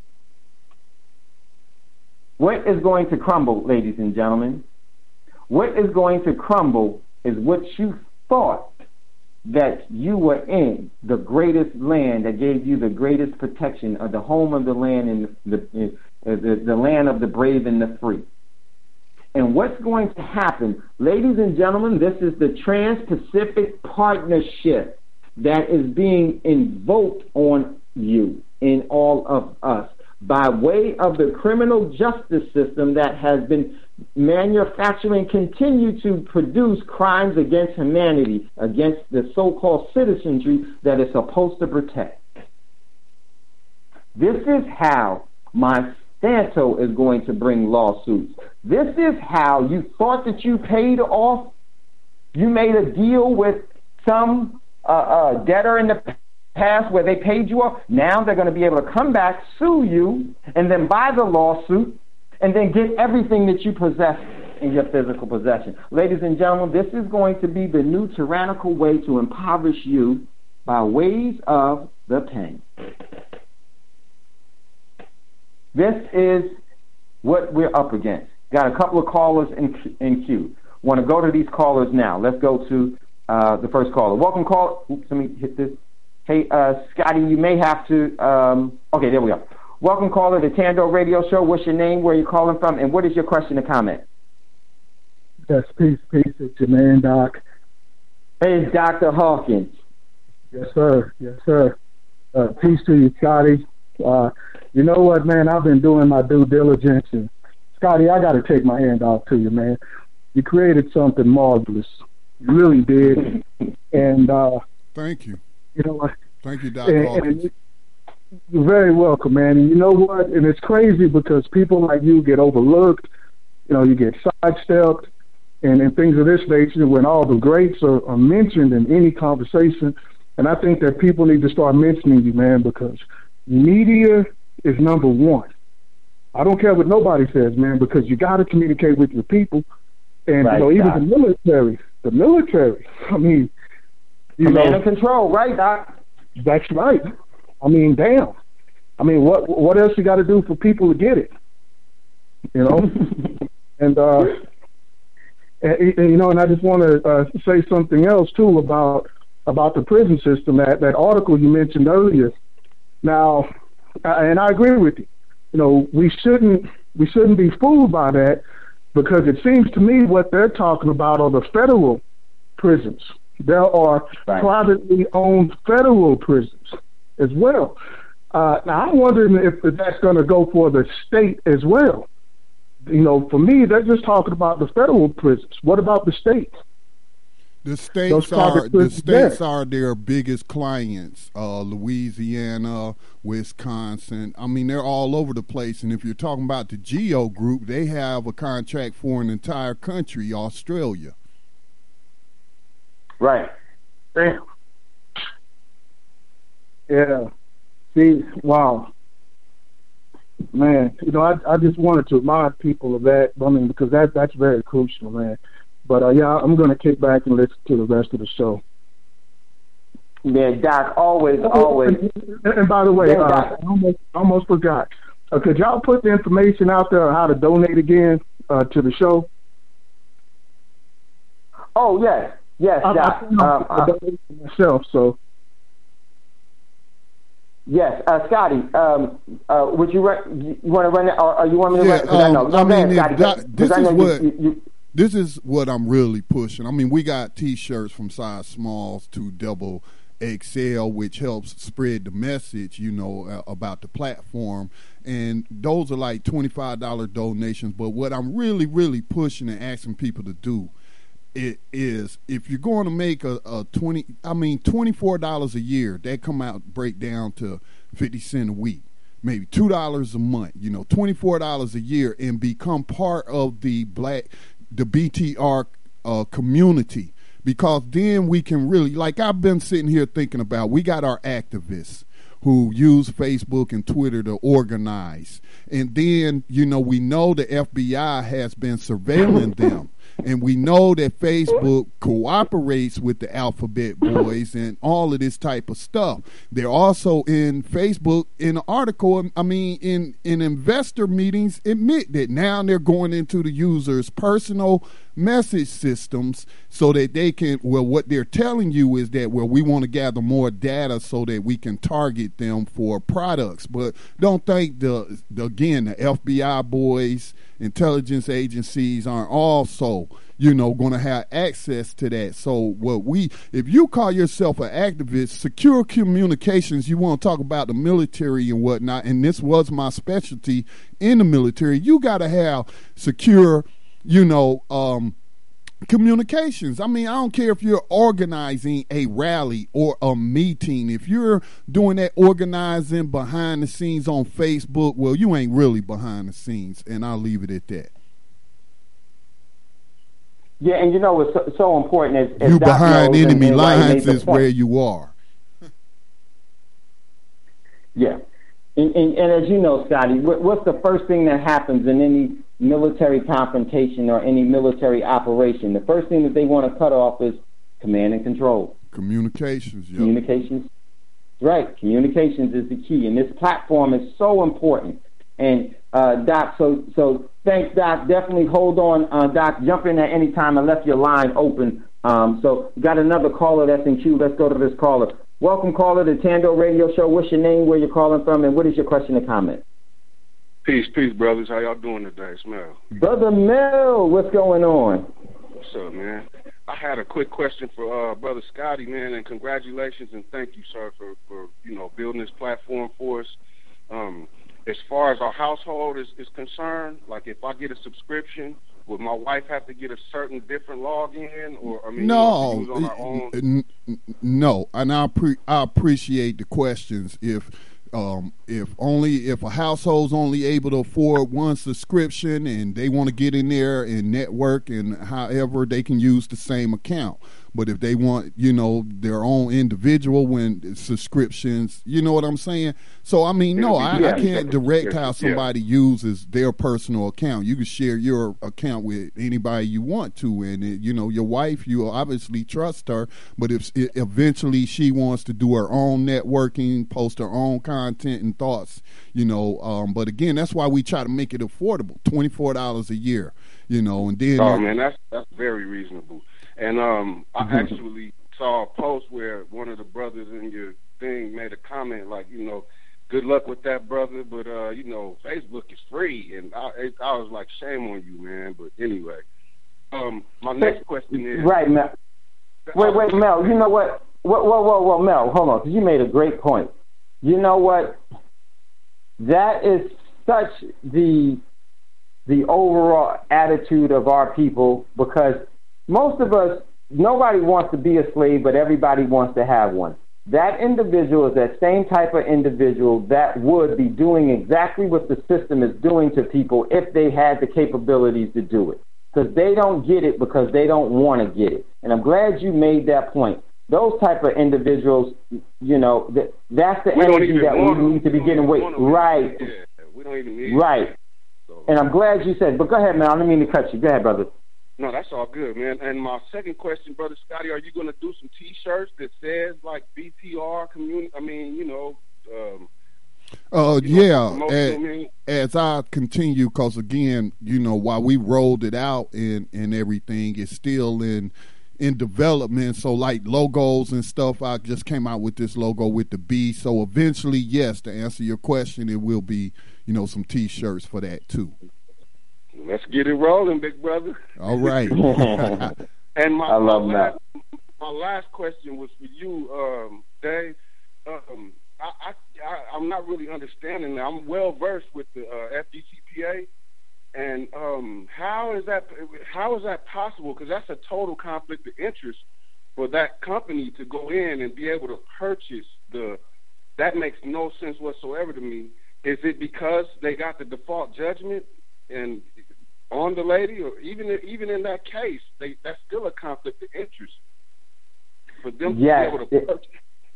What is going to crumble, ladies and gentlemen? What is going to crumble is what you thought that you were in, the greatest land that gave you the greatest protection, of the home of the land and the, the, the, the land of the brave and the free. And what's going to happen, ladies and gentlemen, this is the Trans-Pacific Partnership that is being invoked on you and all of us by way of the criminal justice system that has been manufacturing, continue to produce crimes against humanity, against the so-called citizenry that is supposed to protect. This is how my Monsanto is going to bring lawsuits. This is how you thought that you paid off. You made a deal with some uh, uh, debtor in the past where they paid you off. Now they're going to be able to come back, sue you, and then buy the lawsuit, and then get everything that you possess in your physical possession. Ladies and gentlemen, this is going to be the new tyrannical way to impoverish you by ways of the pen. This is what we're up against. Got a couple of callers in, in queue. Want to go to these callers now. Let's go to uh, the first caller. Welcome, caller. Oops, let me hit this. Hey, uh, Scotty, you may have to... Um, okay, there we go. Welcome, caller, to Tando Radio Show. What's your name, where are you calling from, and what is your question or comment? Yes, peace, peace. It's your man, Doc. Hey, Doctor Hawkins. Yes, sir. Yes, sir. Uh, peace to you, Scotty. Uh, you know what, man? I've been doing my due diligence, and Scotty, I got to take my hand off to you, man. You created something marvelous. You really did. And uh, thank you. You know, Thank you, Doctor and, Hawkins. and you're very welcome, man. And you know what? And it's crazy because people like you get overlooked. You know, you get sidestepped and, and things of this nature when all the greats are, are mentioned in any conversation. And I think that people need to start mentioning you, man, because media is number one. I don't care what nobody says, man, because you got to communicate with your people. And, right, you know, even Doc. the military, the military, I mean, you Command know, and control, right, Doc? That's right. I mean, damn. I mean, what what else you got to do for people to get it? You know, and, uh, and, and you know, and I just want to uh, say something else too about about the prison system. That that article you mentioned earlier. Now, uh, and I agree with you. You know, we shouldn't we shouldn't be fooled by that because it seems to me what they're talking about are the federal prisons. There are right. privately owned federal prisons as well. Uh, now, I'm wondering if, if that's going to go for the state as well. You know, for me, they're just talking about the federal prisons. What about the states? The states are the states there. are their biggest clients. Uh, Louisiana, Wisconsin. I mean, they're all over the place. And if you're talking about the GEO Group, they have a contract for an entire country, Australia. Right. Damn. Yeah. See, wow. Man, you know, I I just wanted to remind people of that. I mean, because that that's very crucial, man. But uh, yeah, I'm going to kick back and listen to the rest of the show. Yeah, Doc, always, always. And, and by the way, yeah, uh, I almost almost forgot. Uh, could y'all put the information out there on how to donate again uh, to the show? Oh yes. Yes, I, Doc. I, Um, I donated myself, so. Yes, uh, Scotty. Um, uh, would you run? You want to run it, or, or you want me to yeah, run? It? I know. Um, No, I mean, man, Scotty, that, this I is know what you, you, this is what I'm really pushing. I mean, we got T-shirts from size smalls to double X L, which helps spread the message, you know, uh, about the platform. And those are like twenty-five dollars donations. But what I'm really, really pushing and asking people to do it is if you're going to make a, a twenty, I mean twenty-four dollars a year, that come out break down to fifty cents a week, maybe two dollars a month, you know, twenty-four dollars a year, and become part of the black, the B T R uh, community, because then we can really, like I've been sitting here thinking about, we got our activists who use Facebook and Twitter to organize, and then, you know, we know the F B I has been surveilling them. And we know that Facebook cooperates with the Alphabet Boys and all of this type of stuff. They're also in Facebook, in an article, I mean, in, in investor meetings, admit that now they're going into the users' personal message systems so that they can, well, what they're telling you is that, well, we want to gather more data so that we can target them for products. But don't think, the, the again, the F B I boys, intelligence agencies aren't also, you know, going to have access to that. So what we, if you call yourself an activist, secure communications, you want to talk about the military and whatnot, and this was my specialty in the military, you got to have secure, you know, um, communications. I mean, I don't care if you're organizing a rally or a meeting. If you're doing that organizing behind the scenes on Facebook, well, you ain't really behind the scenes, and I'll leave it at that. Yeah, and you know what's so, so important is, is you behind knows enemy and, and lines is where you are. Yeah, and, and, and as you know, Scotty, what, what's the first thing that happens in any military confrontation or any military operation? The first thing that they want to cut off is command and control. Communications, yep. Communications. Right. Communications is the key. And this platform is so important. And, uh, Doc, so so thanks, Doc. Definitely hold on, uh, Doc. Jump in at any time. I left your line open. Um, so we got another caller that's in queue. Let's go to this caller. Welcome, caller, to Tando Radio Show. What's your name, where you're calling from, and what is your question or comment? Peace, peace, brothers. How y'all doing today? It's Mel. Brother Mel, what's going on? What's up, man? I had a quick question for uh, Brother Scotty, man, and congratulations and thank you, sir, for, for you know building this platform for us. Um, as far as our household is, is concerned, like if I get a subscription, would my wife have to get a certain different login, or I mean, no, you know, use on our own? N- n- no, and I pre- I appreciate the questions. If um, if only if a household's only able to afford one subscription and they want to get in there and network, and however they can use the same account. But if they want, you know, their own individual when subscriptions, you know what I'm saying? So, I mean, no, I, Yeah. I can't direct how somebody uses their personal account. You can share your account with anybody you want to. And, it, you know, your wife, you obviously trust her. But if it, eventually she wants to do her own networking, post her own content and thoughts, you know. Um, but, again, that's why we try to make it affordable, twenty-four dollars a year, you know. And then, Oh, man, that's, that's very reasonable. And um, I Mm-hmm. actually saw a post where one of the brothers in your thing made a comment like, you know, good luck with that, brother, but, uh, you know, Facebook is free. And I, I was like, shame on you, man. But anyway, um, my next question is... Right, Mel. Wait, wait, Mel, you know what? Whoa, whoa, whoa, whoa, Mel, hold on, because you made a great point. You know what? That is such the the overall attitude of our people, because most of us, nobody wants to be a slave, but everybody wants to have one. That individual is that same type of individual that would be doing exactly what the system is doing to people if they had the capabilities to do it. Because they don't get it because they don't want to get it. And I'm glad you made that point. Those type of individuals, you know, that, that's the We don't energy even that want we them. need to be We getting don't away. want them. Right, Yeah, we don't even need right. it. So, And I'm glad you said, but go ahead, Mel. I didn't mean to cut you. Go ahead, brother. no, that's all good, man. And my second question, Brother Scotty, are you going to do some T-shirts that says, like, B T R community? I mean, you know... Um, Uh, you know, yeah, promote as, to me? as I continue, because again, you know, while we rolled it out and, and everything, it's still in in development. So like logos and stuff, I just came out with this logo with the B. So eventually, yes, to answer your question, it will be, you know, some T-shirts for that too. Let's get it rolling, big brother. All right. And my, I love my, that. last, my last question was for you, um, Dave. Um, I, I, I, I'm not really understanding that. I'm well versed with the uh, F D C P A, and um, how is that? How is that possible? Because that's a total conflict of interest for that company to go in and be able to purchase the. That makes no sense whatsoever to me. Is it because they got the default judgment and on the lady, or even even in that case, they that's still a conflict of interest for them Yes, to be able to it- purchase.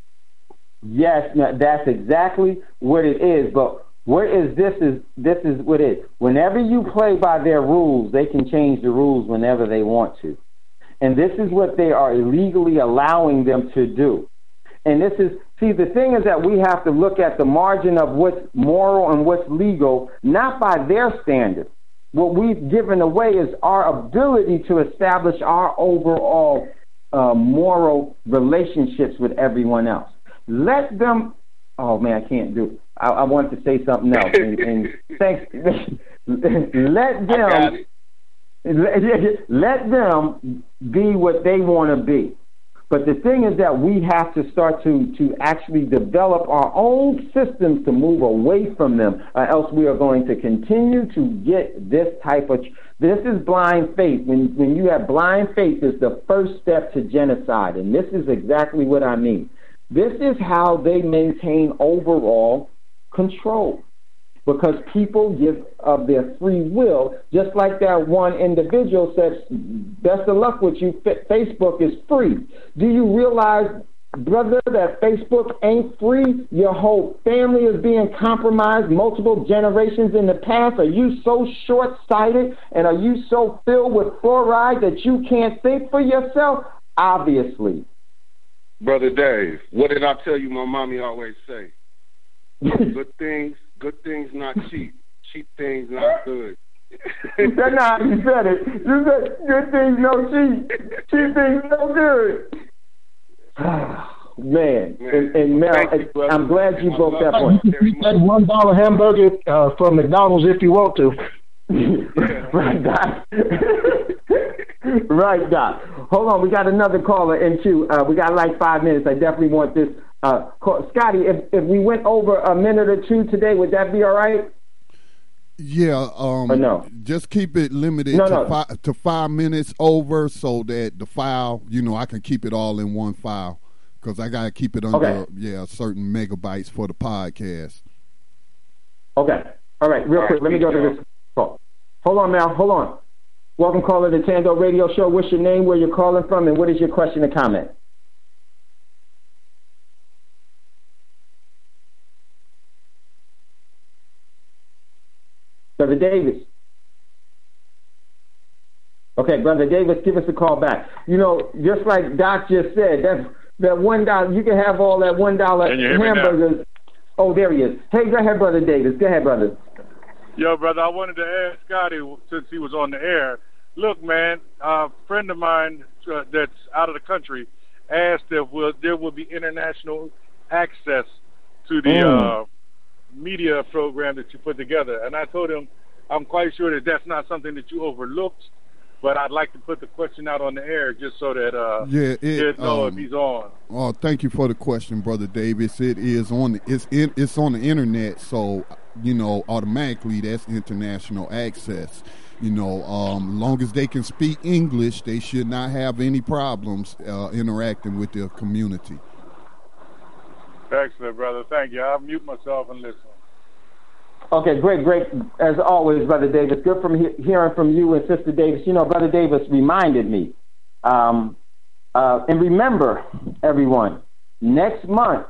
Yes, no, that's exactly what it is. But what is this is this is what it is. Whenever you play by their rules, they can change the rules whenever they want to. And this is what they are illegally allowing them to do. And this is, see, the thing is that we have to look at the margin of what's moral and what's legal, not by their standards. What we've given away is our ability to establish our overall uh, moral relationships with everyone else. Let them, oh man, I can't do it. I, I wanted to say something else. And, and thanks, let them, let, let them be what they want to be. But the thing is that we have to start to, to actually develop our own systems to move away from them, or else we are going to continue to get this type of, this is blind faith. When, when you have blind faith, it's the first step to genocide. And this is exactly what I mean. This is how they maintain overall control, because people give of their free will, just like that one individual said, best of luck with you, Facebook is free. Do you realize, brother, that Facebook ain't free? Your whole family is being compromised multiple generations in the past. Are you so short-sighted, and are you so filled with fluoride that you can't think for yourself? Obviously. Brother Dave, what did I tell you my mommy always say? Good things, good things not cheap. Cheap things not good. That's not how you said it. You said good things no cheap. Cheap things no good. Man, Man. and, and Mel, Thank you, brother. I'm glad you I broke love that you. point. You can eat that one dollar hamburger uh, from McDonald's if you want to. Right, Doc. Right, Doc. hold on. We got another caller in queue. Uh, we got like five minutes. I definitely want this. Uh, call. Scotty, if, if we went over a minute or two today, would that be all right? Yeah, um, or no? Just keep it limited no, to, no. Five, to five minutes over so that the file, you know, I can keep it all in one file because I got to keep it under, okay. yeah, certain megabytes for the podcast. Okay. All right, real all quick. Right, let me go to this call. Hold on, Mal. Hold on. Welcome, caller to the Tando Radio Show. What's your name, where you're calling from, and what is your question or comment? Brother Davis. Okay, Brother Davis, give us a call back. You know, just like Doc just said, that that one dollar, you can have all that one dollar hamburgers. Oh, there he is. Hey, go ahead, Brother Davis. Go ahead, brother. Yo, brother, I wanted to ask Scotty, since he was on the air, look, man, a friend of mine uh, that's out of the country asked if we'll, there will be international access to the mm. uh, media program that you put together. And I told him I'm quite sure that that's not something that you overlooked, but I'd like to put the question out on the air just so that uh, yeah, he'd know um, if he's on. Oh, thank you for the question, Brother Davis. It is on the, it's in, it's on the internet, so you know automatically that's international access. You know, um, long as they can speak English, they should not have any problems uh, interacting with their community. Excellent, brother. Thank you. I'll mute myself and listen. Okay, great, great. As always, Brother Davis, good from he- hearing from you and Sister Davis. You know, Brother Davis reminded me. Um, uh, and remember, everyone, next month,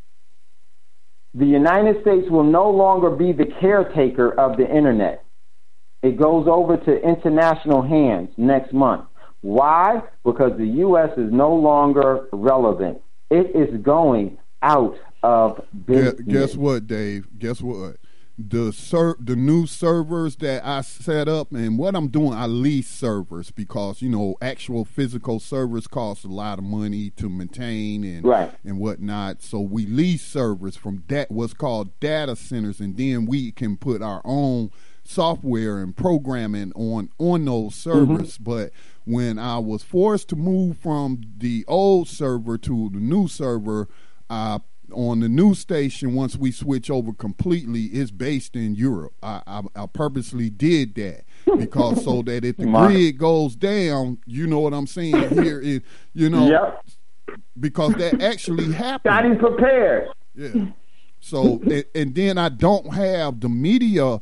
the United States will no longer be the caretaker of the Internet. It goes over to international hands next month. Why? Because the U S is no longer relevant. It is going out of business. Guess what, Dave? Guess what? The ser- the new servers that I set up, and what I'm doing, I lease servers because, you know, actual physical servers cost a lot of money to maintain and right. and whatnot. So we lease servers from that what's called data centers, and then we can put our own software and programming on on those servers. Mm-hmm. But when I was forced to move from the old server to the new server, I on the new station, once we switch over completely, is based in Europe. I, I, I purposely did that because so that if the grid goes down, you know what I'm saying here, is, you know, yep. because that actually happened. Got him prepared. Yeah. So, and, and then I don't have the media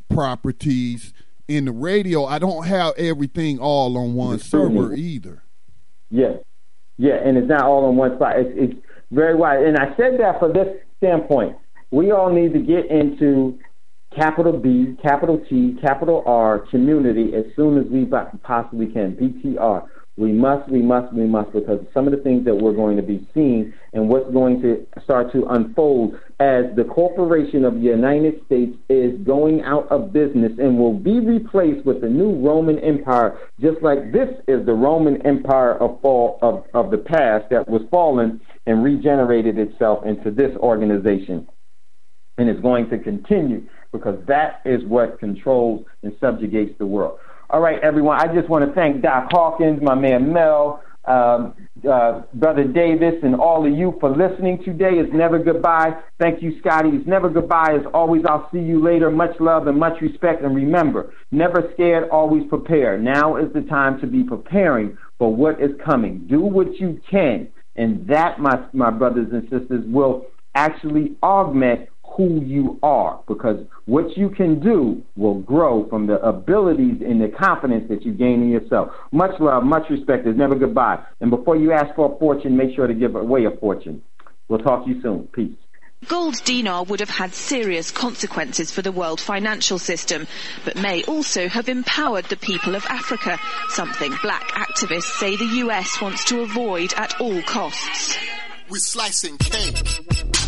properties in the radio. I don't have everything all on one server either. Yeah. Yeah, and it's not all on one spot. It's, it's very wide. And I said that for this standpoint. We all need to get into capital B, capital T, capital R community as soon as we possibly can. B T R. We must, we must, we must, because some of the things that we're going to be seeing and what's going to start to unfold as the corporation of the United States is going out of business and will be replaced with the new Roman Empire, just like this is the Roman Empire of fall of, of the past that was fallen and regenerated itself into this organization. And it's going to continue because that is what controls and subjugates the world. All right, everyone, I just want to thank Doc Hawkins, my man Mel, um, uh, Brother Davis, and all of you for listening today. It's never goodbye. Thank you, Scotty. It's never goodbye. As always, I'll see you later. Much love and much respect. And remember, never scared, always prepared. Now is the time to be preparing for what is coming. Do what you can, and that, my, my brothers and sisters, will actually augment who you are, because what you can do will grow from the abilities and the confidence that you gain in yourself. Much love, much respect. There's never goodbye. And before you ask for a fortune, make sure to give away a fortune. We'll talk to you soon. Peace. Gold dinar would have had serious consequences for the world financial system, but may also have empowered the people of Africa, something black activists say the U S wants to avoid at all costs. We're slicing cake.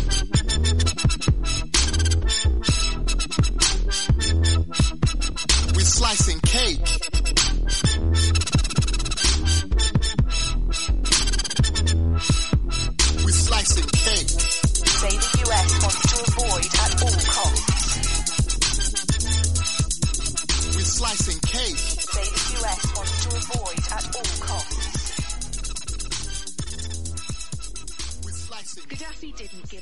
We're slicing cake. We're slicing cake. Say the U S wants to avoid at all costs. We're slicing cake. Say the U S wants to avoid at all costs. didn't give